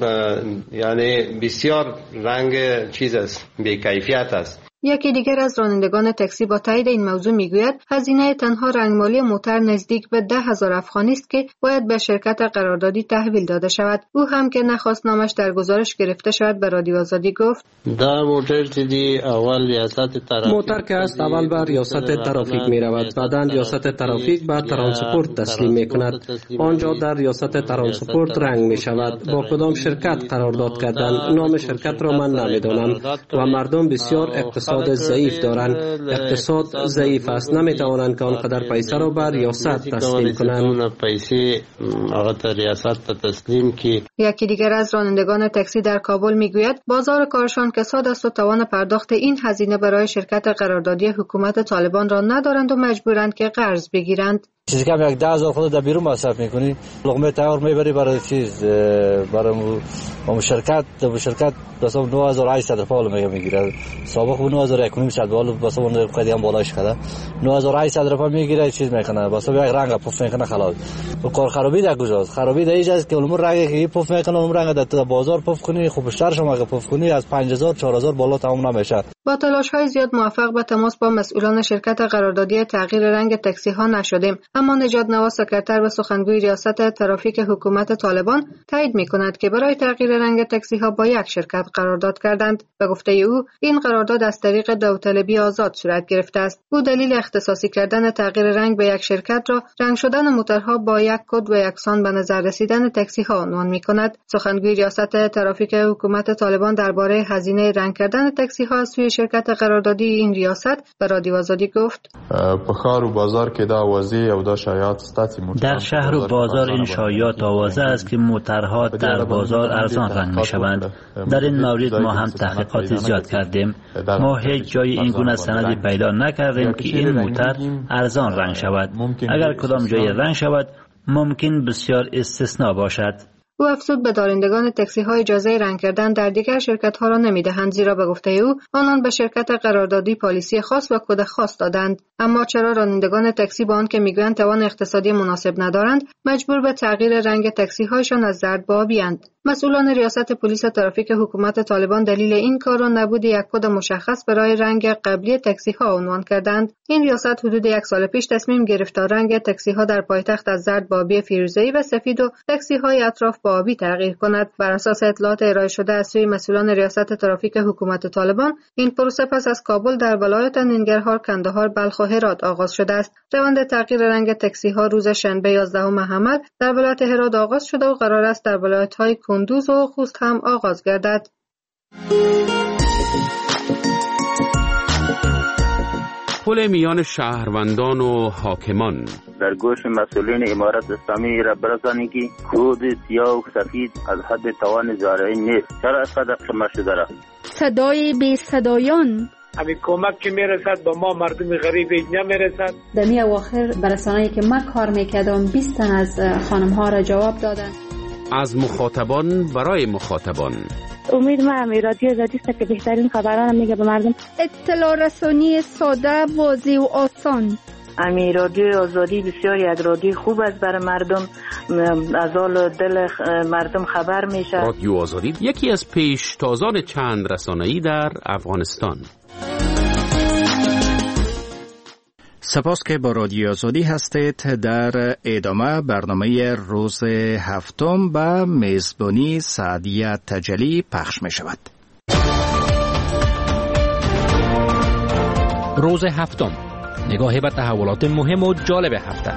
یعنی بسیار رنگ چیز است، بی کیفیت است. یکی دیگر از رانندگان تاکسی با تایید این موضوع میگوید هزینه تنها رنگمالی موتر نزدیک به ده هزار افغانی است که باید به شرکت قراردادی تحویل داده شود. او هم که نخواست نامش در گزارش گرفته شود به رادیو آزادی گفت در موتر دیدی اول ریاست ترافیک موتر که است اول به ریاست ترافیک می رود، بعدا ریاست ترافیک به ترانسپورت تسلیم می کند. آنجا در ریاست ترانسپورت رنگ می شود. با کدام شرکت قرارداد کردن نام شرکت را من نمیدانم و مردم بسیار اقتصاد اقتصاد ضعیف دارند. اقتصاد ضعیف است، نمیتوانند که آنقدر پیسه را بر ریاست تسلیم کنند. پیسه آقا ریاست تسلیم کی. یکی دیگر از رانندگان تاکسی در کابل میگوید بازار کارشان کساد است و توان پرداخت این هزینه برای شرکت قراردادی حکومت طالبان را ندارند و مجبورند که قرض بگیرند. چیزی کم یک ده هزار خود در بیرون مصرف میکنی، لقمه تیار میبری برای چیز برای اون شرکت در شرکت مثلا نه هزار و هشتصد پول میگیره، سابق نه هزار و نهصد بالا مثلا اون قضیه هم بالاش کرده نه هزار و هشتصد روپیه میگیره، چیز میکنه واسه یک رنگ پف میکنه خلاص. و کار خرابی در کجاست؟ خرابی در اینجاست که اون رنگی که پف میکنه اون رنگ در بازار پف کنی، خب بیشتر شما اگه پف کنی از پنج هزار چهار هزار بالا تمام نمیشه. با تلاش‌های زیاد موفق به تماس با مسئولان شرکت قراردادی تغییر رنگ تاکسی ها نشدیم، اما نژاد نواز سکرتر و سخنگوی ریاست ترافیک حکومت طالبان تایید می‌کند که برای تغییر رنگ تاکسی ها با یک شرکت قرارداد کردند. به گفته او این قرارداد از طریق داوطلبی آزاد صورت گرفته است. او دلیل اختصاصی کردن تغییر رنگ به یک شرکت را رنگ شدن موتورها با یک کد و یکسان به نظر رسیدن تاکسی ها عنوان می‌کند. سخنگوی ریاست ترافیک حکومت طالبان درباره هزینه رنگ کردن تاکسی ها از سوی شرکت قراردادی این ریاست به رادیو آزادی گفت په ښار و بازار کې دا واضح او دا شایعات در شهر و بازار این شایعات واضح است که موترها در بازار ارزان رنگ می‌شوند. در این مورد ما هم تحقیقات زیاد کردیم. ما هیچ جای این گونه سندی پیدا نکردیم که این موتر ارزان رنگ شود. اگر کدام جای رنگ شود ممکن بسیار استثنا باشد. او افزود به دارندگان تاکسی ها اجازه رنگ کردن در دیگر شرکت ها را نمیدهند، زیرا به گفته او آنان به شرکت قراردادی پالیسی خاص و کد خاص دادند. اما چرا رانندگان تاکسی با آنکه میگویند توان اقتصادی مناسب ندارند مجبور به تغییر رنگ تاکسی هایشان از زرد به آبی اند؟ مسئولان ریاست پلیس ترافیک حکومت طالبان دلیل این کار را نبود یک کد مشخص برای رنگ قبلی تاکسی ها عنوان کردند. این ریاست حدود یک سال پیش تصمیم گرفت تا رنگ تاکسی ها در پایتخت از زرد به آبی فیروزه‌ای و سفید و تاکسی های اطراف به آبی تغییر کند. بر اساس اطلاعات ارائه شده از سوی مسئولان ریاست ترافیک حکومت طالبان این پروسه پس از کابل در ولایت ننگرهار، کندهار، بلخ و هرات آغاز شده است. روند تغییر رنگ تاکسی ها روز شنبه یازدهم حمل در ولایت هرات آغاز شده و قرار است در ولایت‌های کندوز و خوست هم آغاز گردد. پل میان شهروندان و حاکمان در گوش مسئولین امارت اسلامی را برسانید که کود سیاه و سفید از حد توان زارعین نیست. چرا صدق شما شده را؟ صدای بی صدایان همین کمک که میرسد با ما مردم غریب نمیرسد. در می اواخر برسانه‌ای که من کار میکردم بیست تن از خانم ها را جواب دادن. از مخاطبان برای مخاطبان. امید ما هم رادیو آزادی است که بهترین خبران میگه به مردم. اطلاع رسانی ساده، واضح و آسان. امی رادیو آزادی بسیار یک رادیو خوب است برای مردم، از حال دل مردم خبر میشه. رادیو آزادی یکی از پیشتازان چند رسانه‌ای در افغانستان. سپاس که با رادیو آزادی هستید. در ادامه برنامه روز هفتم با میزبانی سعدیه تجلی پخش می شود. روز هفتم، نگاهی به تحولات مهم و جالب هفته.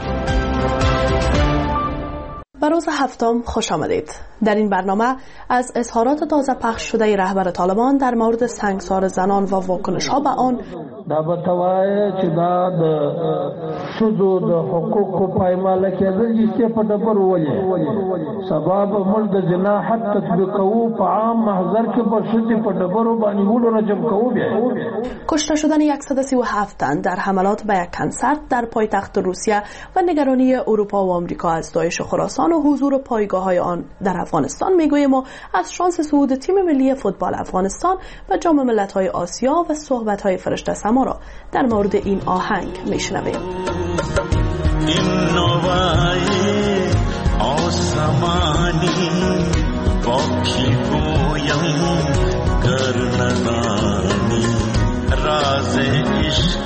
به روز هفتم خوش آمدید. در این برنامه از اظهارات تازه پخش شده رهبر طالبان در مورد سنگسار زنان و واکنش ها به آن، دا بتوای چې دا د شذو د حقوقو پایماله کېدل چې په ډبر ولې سبب موږ د زنا حد تطبیقو په عام محضر کې په شذې په ډبرو باندې ولو رجم کوو. بیا کشته شدن صد و سی و هفت تن در حملات به یک کنسرت در پایتخت روسیه و نگرانی اروپا و آمریکا از داعش خراسان و حضور پایگاه‌های آن در افغانستان میگوییم و از شانس صعود تیم ملی فوتبال افغانستان به جام ملت‌های آسیا و صحبت‌های فرشته سما را در مورد این آهنگ میشنویم. این نوای آسمانی با کی گویم گر ندانی راز عشق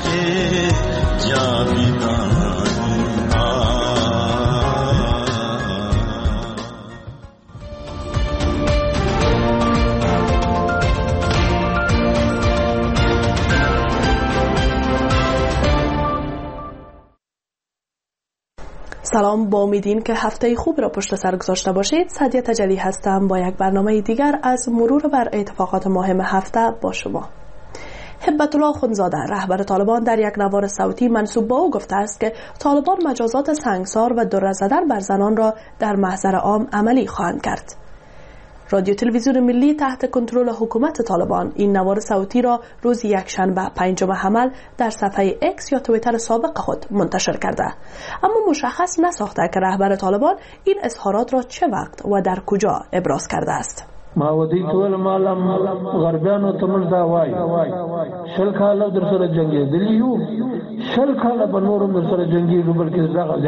جاویدانی. سلام، با امیدین که هفته خوب را پشت سر گذاشته باشید. سعدیه تجلی هستم با یک برنامه دیگر از مرور بر اتفاقات مهم هفته با شما. هبت الله خونزاده رهبر طالبان در یک نوار صوتی منسوب به او گفته است که طالبان مجازات سنگسار و دره زدن بر زنان را در محضر عام عملی خواهند کرد. رادیو تلویزیون ملی تحت کنترل حکومت طالبان این نوار صوتی را روز یکشنبه پنجم حمل در صفحه اکس یا توییتر سابق خود منتشر کرده، اما مشخص نساخته که رهبر طالبان این اظهارات را چه وقت و در کجا ابراز کرده است. ما ودی ټول مالم غربیانو ته موږ دا وای شل کاله در سره جنګېدلي یو، شل کاله به نور در سره جنګېږو، بلکې دغه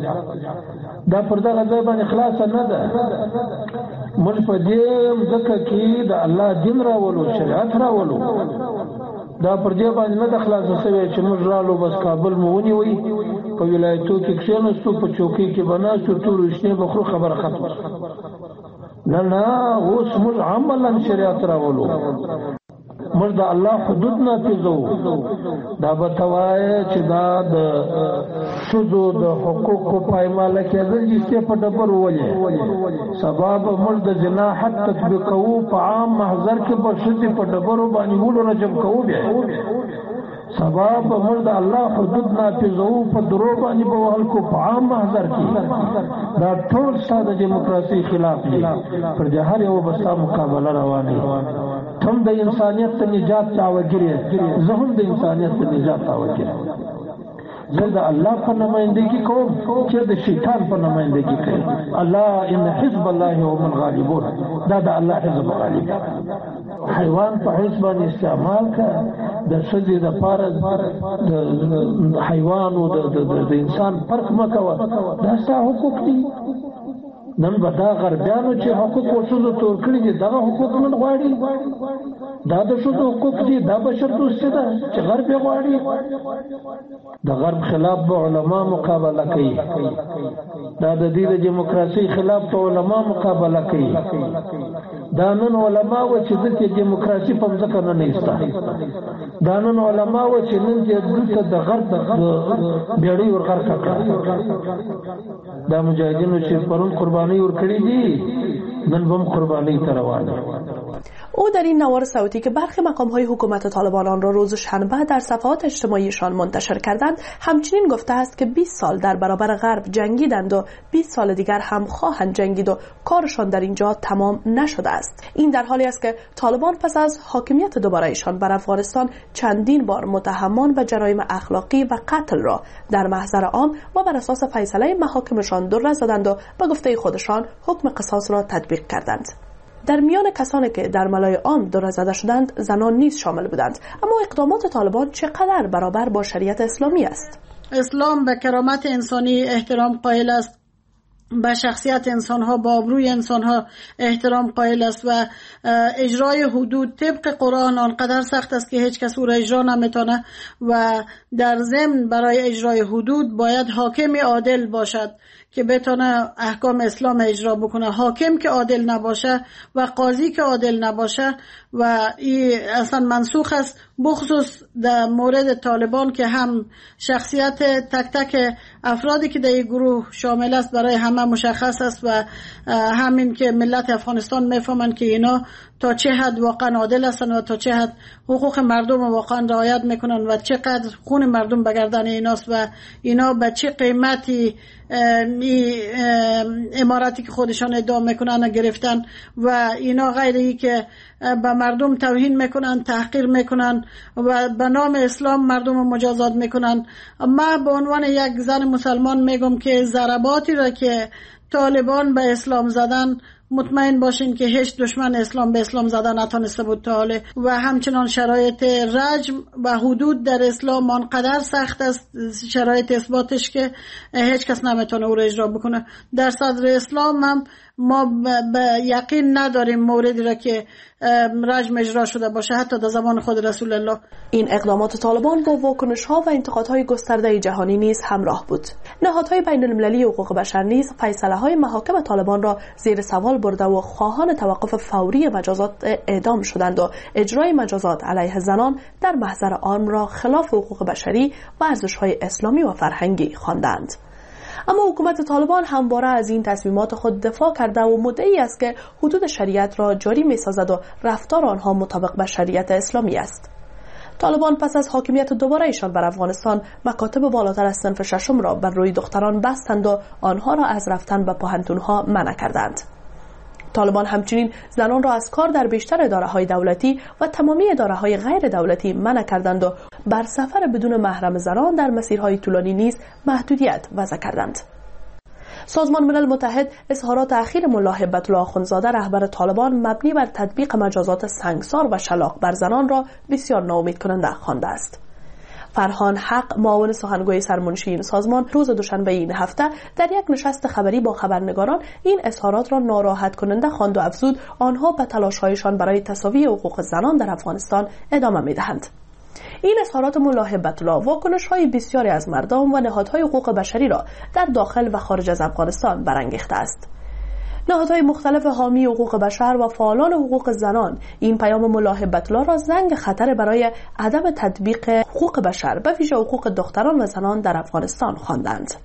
دا پر دغه ځای باندې خلاص نه ده. موږ په دې ځکه کې د الله دین راولو، شریعت راولو، دا پر دې باندې نه د خلاص شوی چې موږ رالو بس کابل مو ونیوي، په ولایتو کې کښېناستو، په چوکۍ کې به ناستو، تورو شنې بخورو، خبره ختمه. نه نه اوس موږ عملا شریعت راولو، موږ د الله حدود نافذو. دا به ته وایې چې دا د ښځو د حقوقو پایماله کېدل چې په ډبرو ولې سبب موږ د زنا حد تطبیقوو، په عام محضر کې به ښځې په ډبرو باندې ولو رجم کوو. بیا سبب موږ د الله حدود نافذو، په درو باندې به وهل کو په عام محضر کې. دا ټول ستا د دیموکراسۍ خلاف دي، پر دې هر یو به ستا مقابله روانه. هم د انسانیت ته نجات دعوګر یې، زه هم د انسانیت ته نجات دعوګر یم. زه د الله په نمایندګي کوم چې د شیطان په نمایندګي کوي. الله ان حزب الله هم الغالبون، دا د الله حزب غالب. حیوان په حزب باندې استعمال کا د ښځې د پاره د حیوان او د انسان فرق مکوه، دا ستا حقوق دي. نن به دا غربیانو چې حقوق او ښځو تور کړي دي، دغه حقوق نن غواړي. دا د ښځو حقوق دي، دا بشر دوستي ده چې غرب یې غواړي. د غرب خلاف به علما مقابله کوي، دا د دې د دیموکراسۍ خلاف به علما مقابله کوي. دا نن علما و چې دلته دیموکراسي په ځکه نه نېسته، دا نن علما و چې نن دلته د غرب بیړۍ ورغرق کړه. دا مجاهدینو چې پرون قرباني ورکړي دي، نن هم قرباني ته روان دي. او در این نوار صوتی که برخی مقام‌های حکومت طالبان آن را روز شنبه در صفحات اجتماعیشان منتشر کردند، همچنین گفته است که بیست سال در برابر غرب جنگیدند و بیست سال دیگر هم خواهند جنگید و کارشان در اینجا تمام نشده است. این در حالی است که طالبان پس از حاکمیت دوباره‌ایشان بر افغانستان چندین بار متهمان به جرایم اخلاقی و قتل را در محضر عام و بر اساس فیصله محاکمشان دره زدند و به گفته خودشان حکم قصاص را تطبیق کردند. در میان کسانی که در ملای عام دره زده شدند زنان نیز شامل بودند. اما اقدامات طالبان چقدر برابر با شریعت اسلامی است؟ اسلام به کرامت انسانی احترام قائل است، به شخصیت انسان ها، با آبروی انسان ها احترام قائل است و اجرای حدود طبق قرآن آنقدر سخت است که هیچ کس او را اجرا نمیتونه و در ضمن برای اجرای حدود باید حاکم عادل باشد که بتونه احکام اسلام اجرا بکنه. حاکم که عادل نباشه و قاضی که عادل نباشه و این اصلا منسوخ است، بخصوص در مورد طالبان که هم شخصیت تک تک افرادی که در این گروه شامل است برای همه مشخص است و همین که ملت افغانستان میفهمن که اینا تا چه حد واقعا عادل هستن و تا چه حد حقوق مردم واقعا رعایت میکنن و چقدر خون مردم به گردن ایناست و اینا به چه قیمتی اماراتی که خودشان ادعا میکنن گرفتن و اینا غیر ای که به مردم توهین میکنن، تحقیر میکنن و به نام اسلام مردم مجازات میکنن. من به عنوان یک زن مسلمان میگم که ضرباتی را که طالبان به اسلام زدن مطمئن باشین که هیچ دشمن اسلام به اسلام زدن نتونسته بود تا حاله و همچنان شرایط رجم و حدود در اسلام آنقدر سخت است، شرایط اثباتش که هیچ کس نمیتونه او را اجرا بکنه. در صدر اسلام هم ما به یقین نداریم موردی را که رجم اجرا شده باشه حتی در زمان خود رسول الله. این اقدامات طالبان با واکنش ها و انتقادهای گسترده جهانی نیز همراه بود. نهادهای بین المللی حقوق بشر نیز فیصله های محاکم طالبان را زیر سوال برده و خواهان توقف فوری مجازات اعدام شدند و اجرای مجازات علیه زنان در محضر عام را خلاف حقوق بشری و ارزش‌های اسلامی و فرهنگی خواندند. اما حکومت طالبان همواره از این تصمیمات خود دفاع کرده و مدعی است که حدود شریعت را جاری می‌سازد و رفتار آنها مطابق با شریعت اسلامی است. طالبان پس از حاکمیت دوباره ایشان بر افغانستان مکاتب بالاتر از صنف ششم را بر روی دختران بستند و آنها را از رفتن به پوهنتون‌ها منع کردند. طالبان همچنین زنان را از کار در بیشتر اداره‌های دولتی و تمامی اداره‌های غیر دولتی منع کردند و بر سفر بدون محرم زنان در مسیرهای طولانی نیز محدودیت وضع کردند. سازمان ملل متحد اظهارات اخیر ملا هبت الله اخوندزاده رهبر طالبان مبنی بر تطبیق مجازات سنگسار و شلاق بر زنان را بسیار ناامید کننده خوانده است. فرهان حق معاون سخنگوی سرمنشی این سازمان روز دوشنبه این هفته در یک نشست خبری با خبرنگاران این اظهارات را ناراحت کننده خواند و افزود آنها به تلاش‌هایشان برای تساوی حقوق زنان در افغانستان ادامه می‌دهند. این اظهارات ملا هبت الله واکنش‌های بسیاری از مردم و نهادهای حقوق بشری را در داخل و خارج از افغانستان برانگیخته است. نهادهای مختلف حامی حقوق بشر و فعالان حقوق زنان این پیام ملا هبت الله را زنگ خطر برای عدم تطبیق حقوق بشر به ویژه حقوق دختران و زنان در افغانستان خواندند.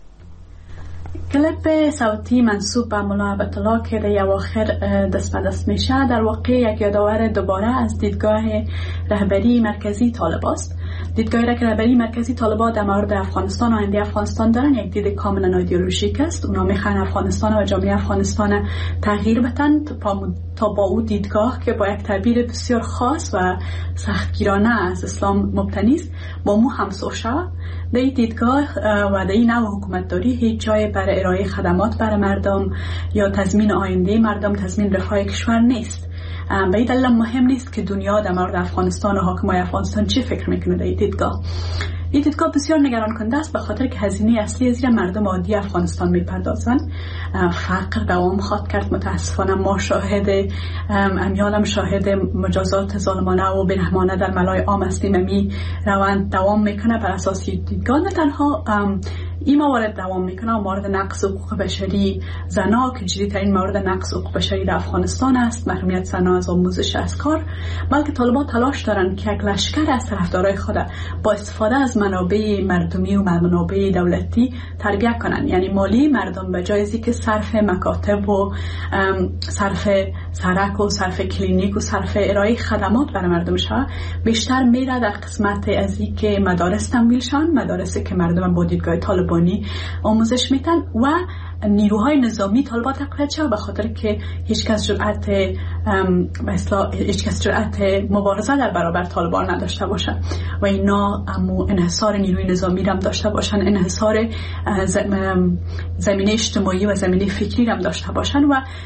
کلیپ صوتی منسوب به ملا هبت الله که در اواخر دست به دست میشه در واقع یک یادآور دوباره از دیدگاه رهبری مرکزی طالب است. دیدگاه رهبری مرکزی طالبان در مورد افغانستان و آینده افغانستان دارن یک دید کاملا ایدئولوژیک است. اونا میخوان افغانستان و جامعه افغانستان تغییر بدن تا با او دیدگاه که با یک تعبیر بسیار خاص و سختگیرانه از اسلام مبتنی است با مو همسو شود. در این دیدگاه و در این نوع حکومتداری هیچ جای برای ارائه خدمات برای مردم یا تضمین آینده مردم، تضمین رفاه کشور نیست. به این دلیل مهم نیست که دنیا در مورد افغانستان و حاکمای افغانستان چی فکر میکنه. در این دیدگاه این دیدگاه بسیار نگران کننده است به خاطر که هزینه اصلی زیر مردم عادی افغانستان میپردازند. فقر دوام خواهد کرد. متاسفانه ما شاهد امیالم شاهد مجازات ظالمانه و بی‌رحمانه در ملای عام هستیم. می روند دوام میکنه بر اساس دیدگاه نه تنها این موارد دوام میکنه و مورد نقض حقوق بشری زنا که جدی‌ترین مورد نقض حقوق بشری در افغانستان است، محرومیت زنا از آموزش از کار، بلکه طالبان تلاش دارن که یک لشکر از طرفدارای خود با استفاده از منابع مردمی و منابع دولتی تربیت کنن، یعنی مالی مردم به جای اینکه صرف مکاتب و صرف سرک و صرف کلینیک و صرف ارائه خدمات برای مردم شود، بیشتر میره در قسمت از اینکه مدارس تمویل شن، مدارسی که مردم با دیدگاه طالبانی آموزش میتن و نیروهای نظامی طالبان تقویت شد به خاطر که هیچ کس جرأت به اصطلاح هیچ کس جرأت مبارزه در برابر طالبان نداشته باشه و اینا امو انحصار نیروی نظامی هم داشته باشن، انحصار زمینه اجتماعی و زمینه فکری هم داشته باشن و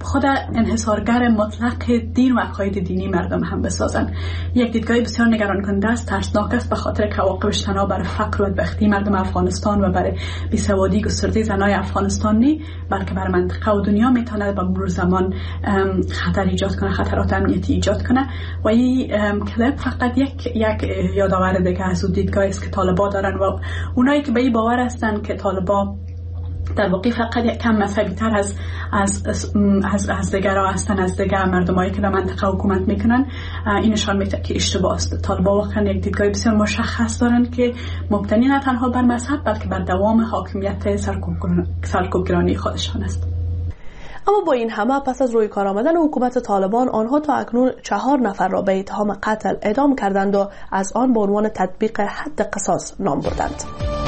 خود انحصارگر مطلق دین و عقاید دینی مردم هم بسازن. یک دیدگاه بسیار نگران کننده است، ترسناک است، به خاطر که عواقبش تنها بر فقر و بدبختی مردم افغانستان و برای بیسوادی گسترده زنای افغانستان نی، بلکه بر منطقه و دنیا میتونه با مرور زمان خطر ایجاد کنه، خطرات امنیتی ایجاد کنه. و این کلیپ فقط یک یک یادآور دیگه از اون دیدگاهی است که طالبان دارن و اونایی که به این باور هستن که طالبان در واقع فقط یک کم مذهبی تر از از از از دیگرها هستن، از دیگر مردمایی که در منطقه حکومت میکنن، این نشان میده که اشتباه است. طالبان واقعا یک دیدگاه بسیار مشخص دارن که مبتنی نه تنها بر مذهب بلکه بر دوام حاکمیت سرکوبگرانی خودشان است. اما با این همه پس از روی کار آمدن حکومت طالبان، آنها تا اکنون چهار نفر را به اتهام قتل اعدام کردند و از آن به عنوان تطبیق حد قصاص نام بردند.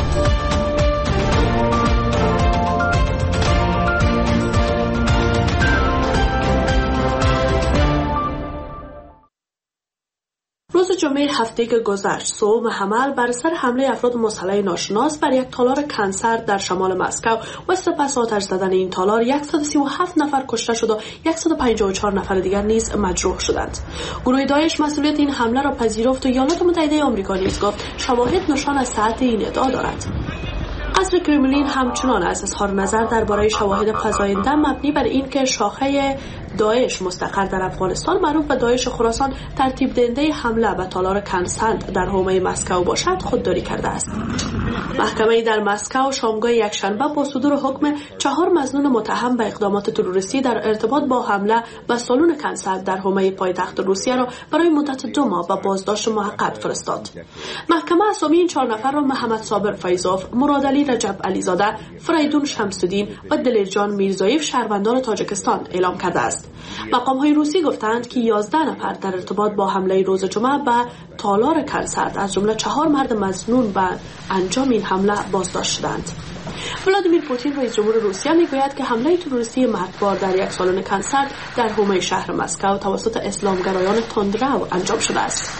روز جمعه هفته که گذشت، صبح حمل بر سر حمله افراد مسلح ناشناس بر یک تالار کنسرت در شمال مسکو و سپس آتش زدن این تالار صد و سی و هفت نفر کشته شد و صد و پنجاه و چهار نفر دیگر نیز مجروح شدند. گروه داعش مسئولیت این حمله را پذیرفت و ایالات متحده آمریکا نیز گفت شواهد نشان از صحت این ادعا دارد. قصر کرملین همچنان از اظهار نظر درباره شواهد فزاینده مبنی بر این که شاخه داعش مستقر در افغانستان معروف به داعش خراسان ترتیب دهنده حمله به تالار کنسنت در حومه مسکو باشد خودداری کرده است. محکمه در مسکو شامگاه یکشنبه با صدور حکم چهار مظنون متهم به اقدامات تروریستی در ارتباط با حمله به سالن کنسرت در حومه پایتخت روسیه را برای مدت دو ماه به بازداشت موقت فرستاد. محکمه اسامی این چهار نفر را محمد صابر فیضوف، مراد علی رجب علیزاده، فریدون شمس‌الدین و دلیرجان میرزایف شهروندان تاجیکستان اعلام کرده است. مقام‌های روسی گفتند که یازده نفر در ارتباط با حمله روز جمعه به تالار کنسرت از جمله چهار مرد مظنون به انجام این حمله بازداشت شدند. ولادیمیر پوتین رئیس جمهور روسیه میگوید که حمله تروریستی مرگبار در یک سالن کنسرت در حومه شهر مسکو توسط اسلامگرایان تندرو انجام شده است.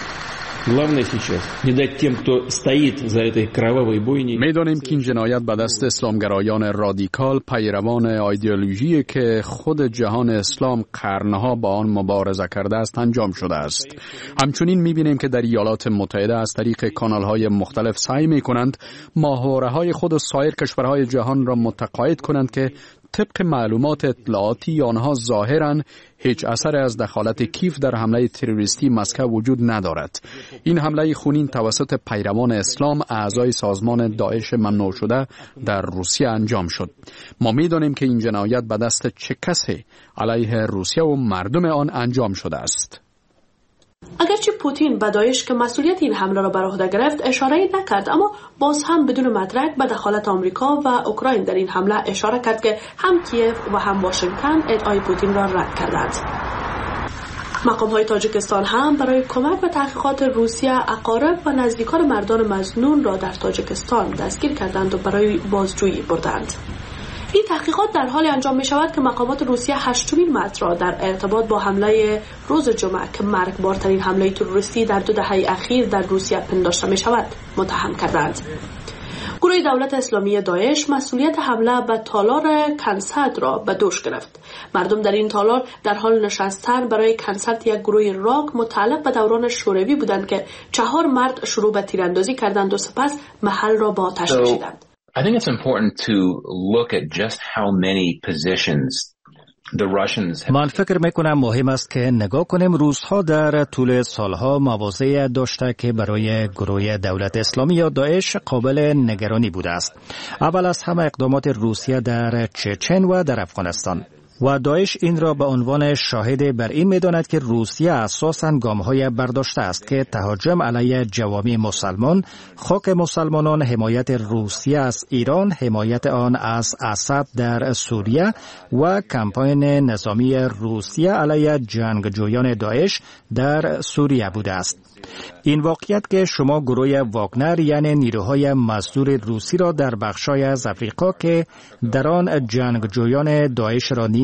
می‌دانیم که این جنایت به دست اسلامگرایان رادیکال پیروان ایدئولوژی که خود جهان اسلام قرنها با آن مبارزه کرده است انجام شده است. همچنین می‌بینیم که در ایالات متحده از طریق کانال‌های مختلف سعی می‌کنند ماهواره‌های خود و سایر کشورهای جهان را متقاعد کنند که طبق معلومات اطلاعاتی آنها ظاهراً هیچ اثر از دخالت کیف در حمله تروریستی مسکو وجود ندارد. این حمله خونین توسط پیروان اسلام اعضای سازمان داعش ممنوع شده در روسیه انجام شد. ما می‌دانیم که این جنایت به دست چه کسی علیه روسیه و مردم آن انجام شده است. اگرچه پوتین به داعش که مسئولیت این حمله را بر عهده گرفت اشاره نکرد، اما باز هم بدون مدرک به دخالت آمریکا و اوکراین در این حمله اشاره کرد که هم کیف و هم واشنگتن ادعای پوتین را رد کردند. مقام‌های تاجیکستان هم برای کمک به تحقیقات روسیه اقارب و نزدیکان مردان مظنون را در تاجیکستان دستگیر کردند و برای بازجویی بردند. این تحقیقات در حال انجام می شود که مقامات روسیه هشتمین مرد را در ارتباط با حمله روز جمعه که مرگبارترین حمله تروریستی در دو دهه اخیر در روسیه پنداشته می شود متهم کردند. گروه دولت اسلامی داعش مسئولیت حمله به تالار کنسرت را به دوش گرفت. مردم در این تالار در حال نشستن برای کنسرت یک گروه راک متعلق به دوران شوروی بودند که چهار مرد شروع به تیراندازی کردند و سپس محل را با آتش کشیدند. I think it's important to look at just how many positions the Russians have. من فکر میکنم مهم است که نگاه کنیم روس‌ها در طول سالها مواضع داشته که برای گروه دولت اسلامی یا داعش قابل نگرانی بوده است. اول از همه اقدامات روسیه در چچن و در افغانستان. و داعش این را به عنوان شاهد بر این می‌داند که روسیه اساساً گام‌های برداشته است که تهاجم علیه جوامع مسلمان، خاک مسلمانان، حمایت روسیه از ایران، حمایت آن از اسد در سوریه و کمپاین نظامی روسیه علیه جنگجویان داعش در سوریه بوده است. این واقعیت که شما گروه واگنر یعنی نیروهای مزدور روسی را در بخشای از افریقا که در آن جنگجویان داعش را نیز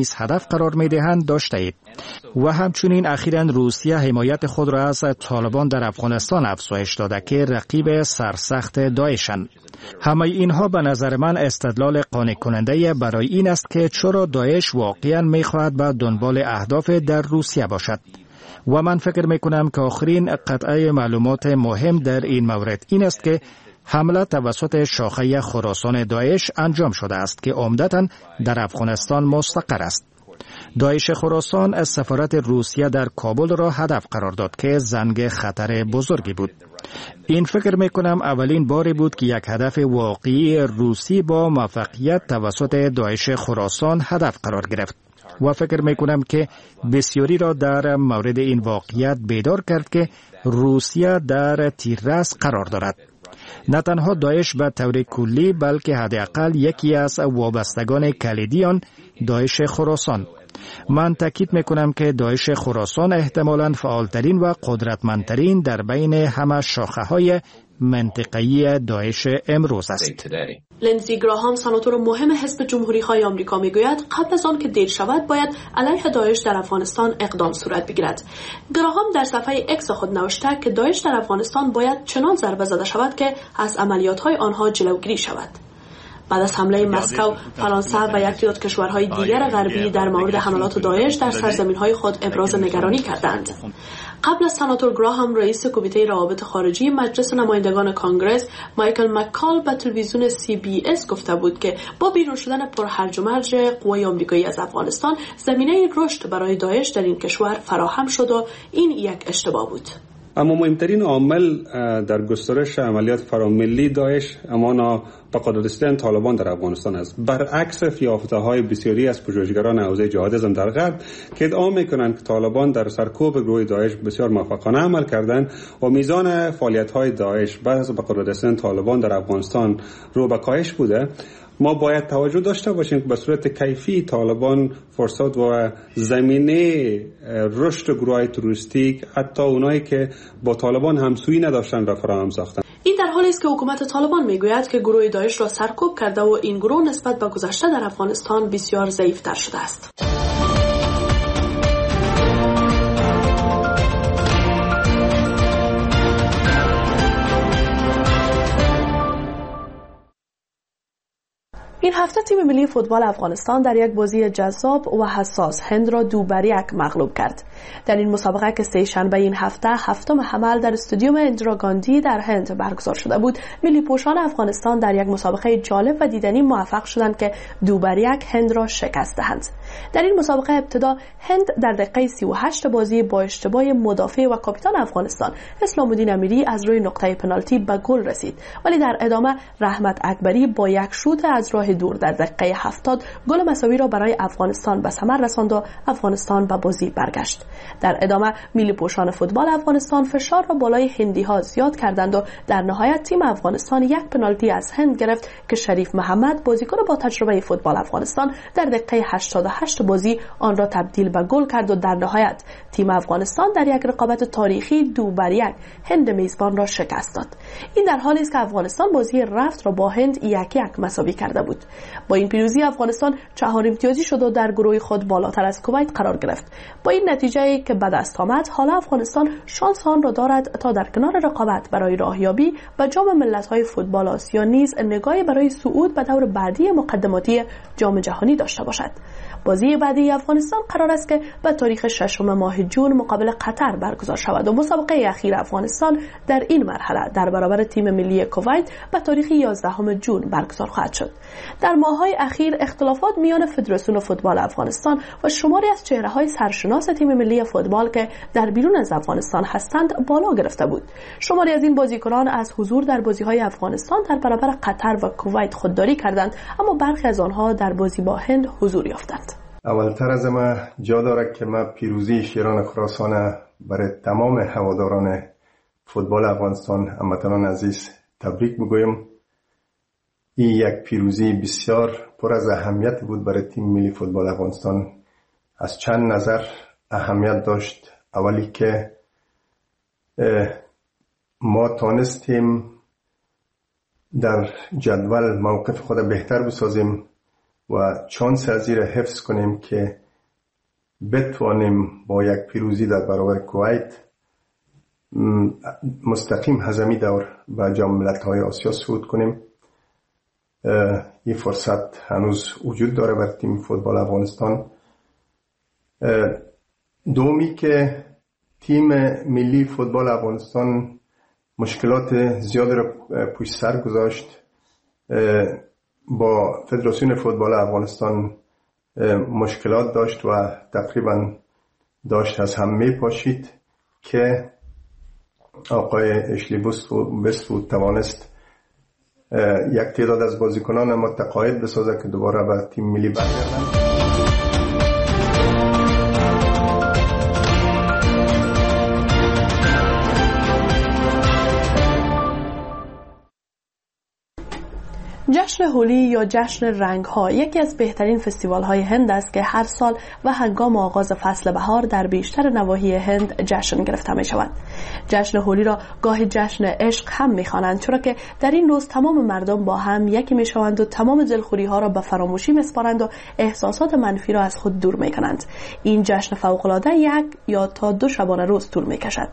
نیز هدف قرار می‌دهند داشته اید و همچنین اخیراً روسیه حمایت خود را از طالبان در افغانستان افزایش داده که رقیب سرسخت داعشند. همه اینها به نظر من استدلال قانع کننده برای این است که چرا داعش واقعاً می‌خواهد به دنبال اهداف در روسیه باشد. و من فکر می‌کنم که آخرین قطعه معلومات مهم در این مورد این است که حمله توسط شاخه خراسان داعش انجام شده است که عمدتاً در افغانستان مستقر است. داعش خراسان از سفارت روسیه در کابل را هدف قرار داد که زنگ خطر بزرگی بود. این فکر میکنم اولین باری بود که یک هدف واقعی روسی با موفقیت توسط داعش خراسان هدف قرار گرفت و فکر میکنم که بسیاری را در مورد این واقعیت بیدار کرد که روسیه در تیررس قرار دارد. نه تنها داعش به طور کلی بلکه حداقل یکی از وابستگان کلیدی آن داعش خراسان. من تاکید میکنم که داعش خراسان احتمالاً فعالترین و قدرتمندترین در بین همه شاخه‌های منطقه‌ای داعش امروز است. لندزی گراهام سناتور مهم حزب جمهوری‌خواه آمریکا میگوید قبل از آن که دیر شود باید علیه داعش در افغانستان اقدام صورت بگیرد. گراهام در صفحه اکس خود نوشته که داعش در افغانستان باید چنان ضربه زده شود که از عملیات‌های آنها جلوگیری شود. بعد از حمله مسکو، فرانسه و یکی از کشورهای دیگر غربی در مورد حملات داعش در سرزمین‌های خود ابراز نگرانی کردند. قبل از سناتور گراهام، رئیس کمیته روابط خارجی مجلس نمایندگان کانگرس مایکل مکال به تلویزیون سی بی اس گفته بود که با بیرون شدن پرهرج و مرج قوای آمریکایی از افغانستان، زمینه رشد برای داعش در این کشور فراهم شد و این یک اشتباه بود. اما مهمترین عامل در گسترش عملیات فراملی داعش امانا به قدرت رسیدن طالبان در افغانستان است. برعکس یافته‌های بسیاری از پژوهشگران حوزه جهادیسم در غرب که ادعا می‌کنند که طالبان در سرکوب گروه داعش بسیار موفقانه عمل کردند و میزان فعالیت‌های داعش بعد از به قدرت رسیدن طالبان در افغانستان رو به کاهش بوده، ما باید توجه داشته باشیم که به صورت کیفی طالبان فرصت و زمینه رشد گروه‌های تروریستی، حتی اونایی که با طالبان همسویی نداشتن، را فراهم ساختن. این در حالی است که حکومت طالبان میگوید که گروه داعش را سرکوب کرده و این گروه نسبت به گذشته در افغانستان بسیار ضعیف‌تر شده است. این هفته تیم ملی فوتبال افغانستان در یک بازی جذاب و حساس هند را دو بر یک مغلوب کرد. در این مسابقه که سه شنبه این هفته هفتم حمل در استادیوم اندرا گاندی در هند برگزار شده بود، ملی پوشان افغانستان در یک مسابقه جالب و دیدنی موفق شدند که دو بر یک هند را شکست دهند. در این مسابقه ابتدا هند در دقیقه سی و هشت بازی با اشتباه مدافع و کاپیتان افغانستان اسلام الدین امیری از روی نقطه پنالتی به گل رسید، ولی در ادامه رحمت اکبری با یک شوت از راه دور در دقیقه هفتاد گل مساوی را برای افغانستان به ثمر رساند و افغانستان به بازی برگشت. در ادامه ملی پوشان فوتبال افغانستان فشار را بالای هندی ها زیاد کردند و در نهایت تیم افغانستان یک پنالتی از هند گرفت که شریف محمد بازیکن با تجربه فوتبال افغانستان در دقیقه هشتاد و هشت بازی آن را تبدیل به گل کرد و در نهایت تیم افغانستان در یک رقابت تاریخی دو بر یک هند میزبان را شکست داد. این در حالی است که افغانستان بازی رفت را با هند یک یک مساوی کرده بود. با این پیروزی افغانستان چهار امتیازی شد و در گروه خود بالاتر از کویت قرار گرفت. با این نتیجه که به دست آمد، حالا افغانستان شانس آن را دارد تا در کنار رقابت برای راهیابی به جام ملت‌های فوتبال آسیا نیز نگاهی برای صعود به دور بعدی مقدماتی جام جهانی داشته باشد. بازی بعدی افغانستان قرار است که به تاریخ ششم ماه جون مقابل قطر برگزار شود و مسابقه اخیر افغانستان در این مرحله در برابر تیم ملی کویت به تاریخ یازدهم جون برگزار خواهد شد. در ماه‌های اخیر اختلافات میان فدراسیون فوتبال افغانستان و شماری از چهره‌های سرشناس تیم ملی فوتبال که در بیرون از افغانستان هستند بالا گرفته بود. شماری از این بازیکنان از حضور در بازی‌های افغانستان در برابر قطر و کویت خودداری کردند، اما برخی از آنها در بازی با هند حضور یافتند. اولتر از ما جا دارد که ما پیروزی شیران خراسان برای تمام هواداران فوتبال افغانستان هموطنان عزیز تبریک بگویم. این یک پیروزی بسیار پر از اهمیت بود برای تیم ملی فوتبال افغانستان. از چند نظر اهمیت داشت. اولی که ما تانستیم در جدول موقف خود بهتر بسازیم و چانس از این حفظ کنیم که بتوانیم با یک پیروزی در برابر کویت مستقیم هزمی دور به جام ملت‌های آسیا صعود کنیم. این فرصت هنوز وجود داره بر تیم فوتبال افغانستان. دومی که تیم ملی فوتبال افغانستان مشکلات زیاد را پشت سر گذاشت، با فدراسیون فوتبال افغانستان مشکلات داشت و تقریبا داشت از هم می پاشید که آقای اشلی بستفود توانست یک تعداد از بازیکنان متقاعد بسازه که دوباره به تیم ملی برگردند. جشن هولی یا جشن رنگ ها یکی از بهترین فستیوال های هند است که هر سال و هنگام آغاز فصل بهار در بیشتر نواحی هند جشن گرفته می شود. جشن هولی را گاهی جشن عشق هم می خوانند، چرا که در این روز تمام مردم با هم یکی می شوند و تمام دلخوری ها را به فراموشی می سپارند و احساسات منفی را از خود دور می کنند. این جشن فوق العاده یک یا تا دو شبانه روز طول می کشد.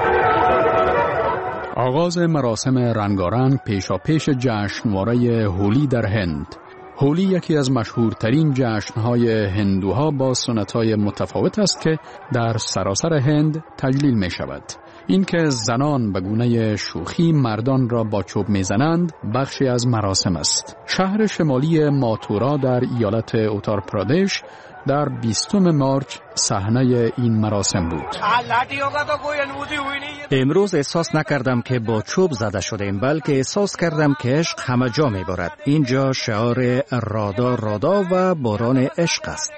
آغاز مراسم رنگارنگ پیشاپیش جشنواره هولی در هند. هولی یکی از مشهورترین جشنهای هندوها با سنتهای متفاوت است که در سراسر هند تجلیل می شود. این که زنان به گونه شوخی مردان را با چوب می زنند بخشی از مراسم است. شهر شمالی ماتورا در ایالت اوتار پرادش در بیستم مارچ صحنه این مراسم بود. امروز احساس نکردم که با چوب زده شدیم، بلکه احساس کردم که عشق همه جا می بارد. اینجا شعار رادا رادا و باران عشق است.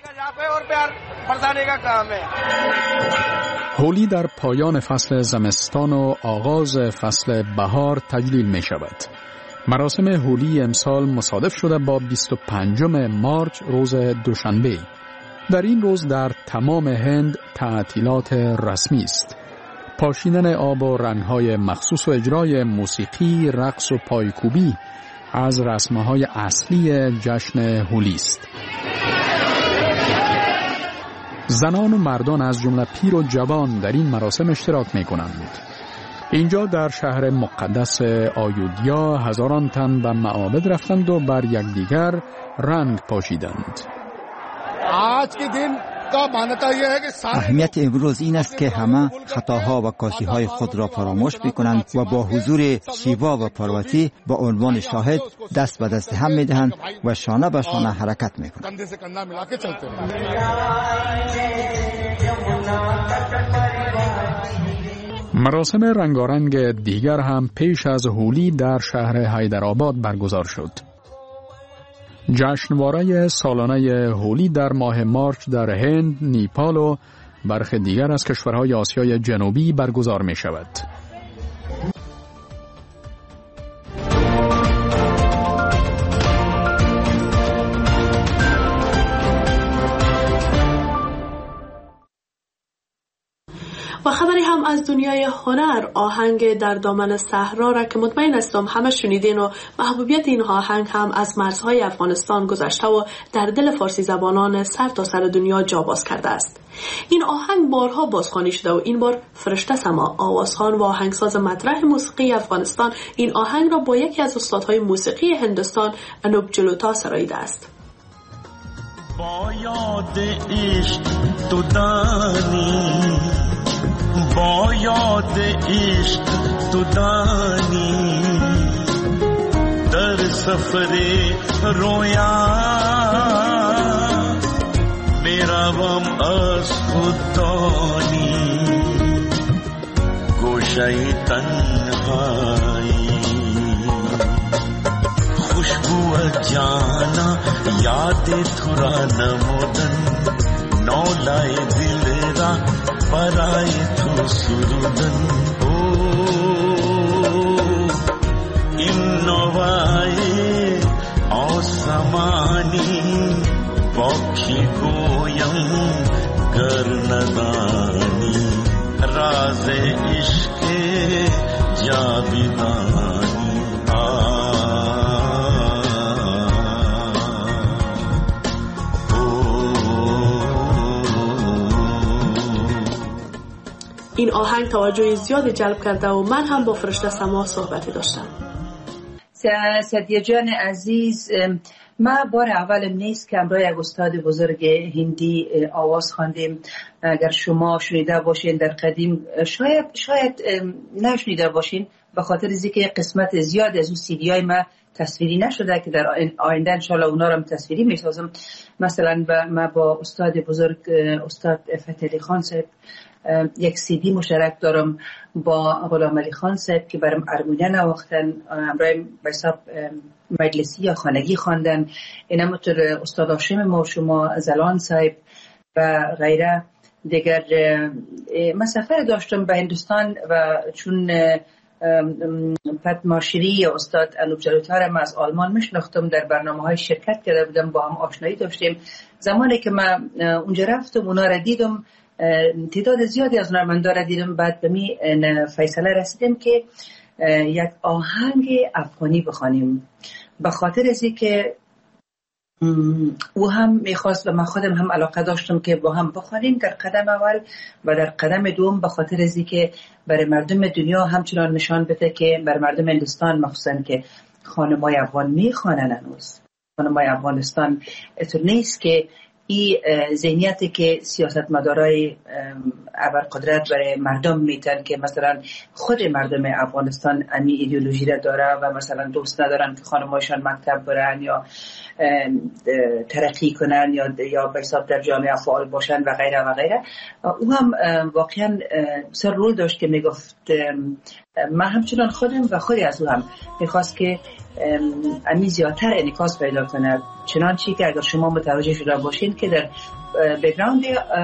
هولی در پایان فصل زمستان و آغاز فصل بهار تجلیل می شود. مراسم هولی امسال مصادف شده با بیست و پنجم مارچ روز دوشنبه. در این روز در تمام هند تعطیلات رسمی است. پاشیدن آب و رنگ‌های مخصوص و اجرای موسیقی، رقص و پایکوبی از رسم‌های اصلی جشن هولی است. زنان و مردان از جمله پیر و جوان در این مراسم اشتراک می‌کنند. اینجا در شهر مقدس آیودیا هزاران تن به معابد رفتند و بر یکدیگر رنگ پاشیدند. اهمیت امروز این است که همه خطاها و کاسیهای خود را فراموش می‌کنند و با حضور شیوا و پارواتی با عنوان شاهد دست به دست هم می‌دهند و شانه به شانه حرکت می‌کنند. مراسم رنگارنگ دیگر هم پیش از هولی در شهر حیدرآباد برگزار شد. جشنواره سالانه هولی در ماه مارچ در هند، نیپال و برخی دیگر از کشورهای آسیای جنوبی برگزار می شود. و خبری هم از دنیای هنر، آهنگ در دامن صحرا را که مطمئن هستم همه شنیدین و محبوبیت این آهنگ هم از مرزهای افغانستان گذشته و در دل فارسی زبانان سر تا سر دنیا جا باز کرده است. این آهنگ بارها بازخوانی شده و این بار فرشته سما، آوازخوان و آهنگساز مطرح موسیقی افغانستان، این آهنگ را با یکی از استادهای موسیقی هندوستان انوپ جلوتا سراییده است. با یاد عشق تو دانی، با یاد عشق تو دانی، در سفر رویا میروم از خود دانی، گوشه تنهایی خوشبو جانا یاد تو را نمودن، نولای دل را برای تو سرودن. او این نوای آسمانی با کی گویم گر ندانی، راز عشق جاویدانی. این آهنگ توجه زیادی جلب کرده و من هم با فرشته سما صحبتی داشتم. سدیه جان عزیز، ما بار اولم نیست که امروز یک استاد بزرگ هندی آواز خواندیم. اگر شما شنیده باشین در قدیم، شاید شاید نشنیده باشین، به خاطر اینکه قسمت زیاد از اون سیدی های ما تصویری نشده که در آینده انشالله اونا رو هم تصویری میسازم. مثلا ما با استاد بزرگ استاد فتح علی خان صاحب یک سیدی مشترک دارم با غلام علی خان صاحب که برام ارمونیا نواختن، امروز به حساب مجلسی یا خانگی خواندن. این همونطور استاد هاشم ما شما زلان صاحب و غیره دیگر. من سفر داشتم به هندوستان و چون پدماشری یا استاد انوپ جلوتار ما از آلمان میشناختم، در برنامه های شرکت کرده بودم، با هم آشنایی داشتیم. زمانی که من اونجا رفتم اونا را دیدم، تعداد زیادی از هنرمندا را دیدم، بعد به می فیصله رسیدم که یک آهنگ افغانی بخوانیم، به خاطر از اینکه او هم میخواست و من خودم هم علاقه داشتم که با هم بخوانیم در قدم اول و در قدم دوم، به خاطر از اینکه برای مردم دنیا همچنان نشان بده که برای مردم هندوستان مخصوصا که خانمای افغان میخوانن، هنوز خانمای افغانستان اتو نیست که این ذهنیتی که سیاستمدارای ابرقدرت برای مردم میتن که مثلا خود مردم افغانستان امی ایدئولوژی را داره و مثلا دوست ندارن که خانمایشان مکتب برن یا ترقی کنن یا یا به حساب در جامعه فعال باشن و غیره و غیره. او هم واقعا سر رول داشت که میگفت من همچنان خودم و خودی از او هم میخواست که امی زیادتر انعکاس پیدا کنه، چنانچه که اگر شما متوجه شده باشین که در بک‌گراند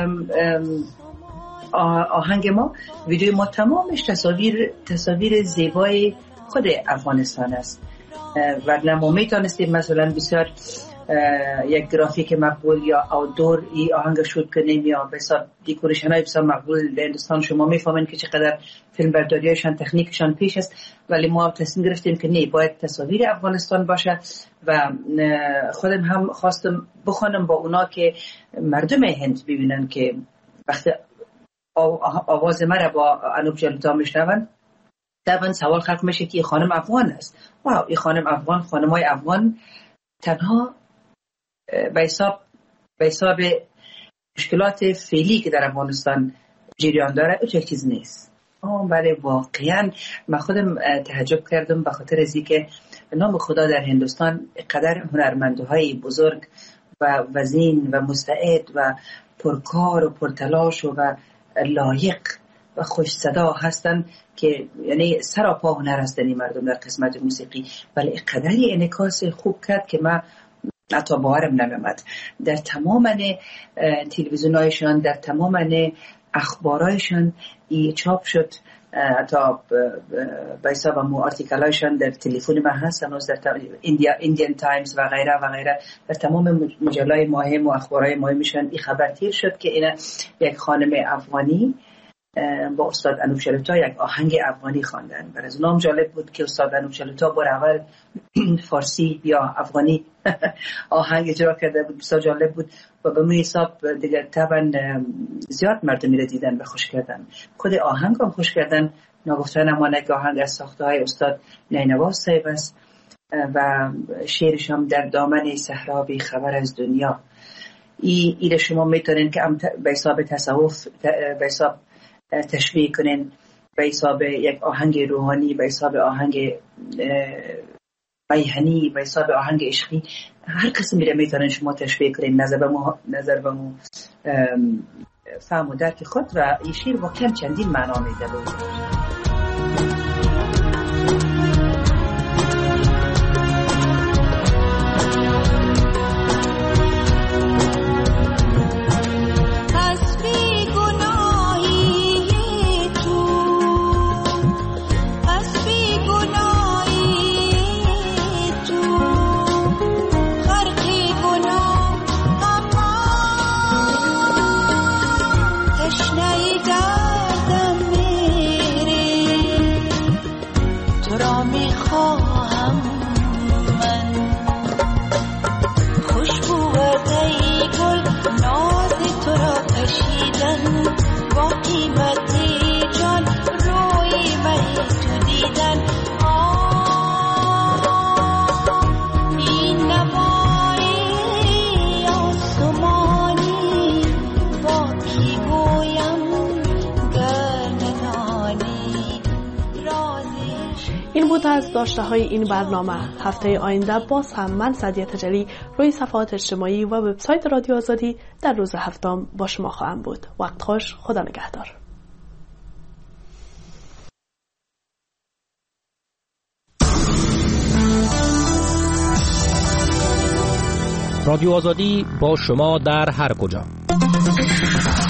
آهنگ ما، ویدیو ما تمامش تصاویر تصاویر زیبای خود افغانستان است و ما میتونستیم مثلا بسیار یک گرافیک مقبول یا آوتدور ای آهنگ شوت کنیم یا به حساب دکوریشن های بسیار مقبول در هندوستان. شما میفهمین که چقدر فیلم برداریشان تکنیکشان پیش است، ولی ما تصمیم گرفتیم که نه، باید تصاویر افغانستان باشه و خودم هم خواستم بخوانم با اونا که مردم هند ببینن که وقتی آواز مرا با انوپ جلوتا میشنون طبعا سوال خلق میشه که این خانم افغان است. واو، این خانم افغان، خانمای افغان تنها به حساب به حساب مشکلات فعلی که در افغانستان جریان داره او یک چیز نیست. آه بله، واقعا من خودم تعجب کردم به خاطر از اینکه نام خدا در هندوستان قدر هنرمندهای بزرگ و وزین و مستعد و پرکار و پرتلاش و لایق و خوش صدا هستن که یعنی سراپا هنر هستن مردم در قسمت موسیقی، ولی قدری انعکاس خوب کرد که من حتی باورم نمیامد. در تمام تلویزیونایشان، در تمام اخبارایشان ای چاپ شد، حتی به حساب مو آرتیکلایشان در تلفن من هست هنوز، در ایندیا ایندیان تایمز و غیره و غیره، در تمام مجلات مهم و اخبارهای مهمشان این خبر تیر شد که این یک خانم افغانی با استاد انوپ جلوتا یک آهنگ افغانی خواندن. برای از نام جالب بود که استاد انوپ جلوتا بار اول فارسی یا افغانی آهنگ اجرا کرده بود، بسیار جالب بود و به می حساب دیگه طبعا زیاد مردم میره دیدن و خوش کردن. خود آهنگ هم خوش کردن، نگفتن امانه که آهنگ از ساخته های استاد نینواز صاحب است و شعرش هم در دامن صحرا بی خبر از دنیا. ای ایره شما میتونین که به حساب تصوف به حساب تشبیه کنین، به حساب یک آهنگ روحانی، به حساب آهنگ میهنی، به حساب آهنگ عشقی، هر قسم میره میتونین شما تشبیه کنین نظر به مو نظر به مو فهم و درک خود و این شعر واقعا چندین معنا میده. تشنه دردم میری این بود از داشته های این برنامه. هفته آینده باز هم من سعدیه تجلی روی صفحات اجتماعی و وبسایت رادیو آزادی در روز هفتم با شما خواهم بود. وقت خوش، خدا نگهدار. رادیو آزادی با شما در هر کجا.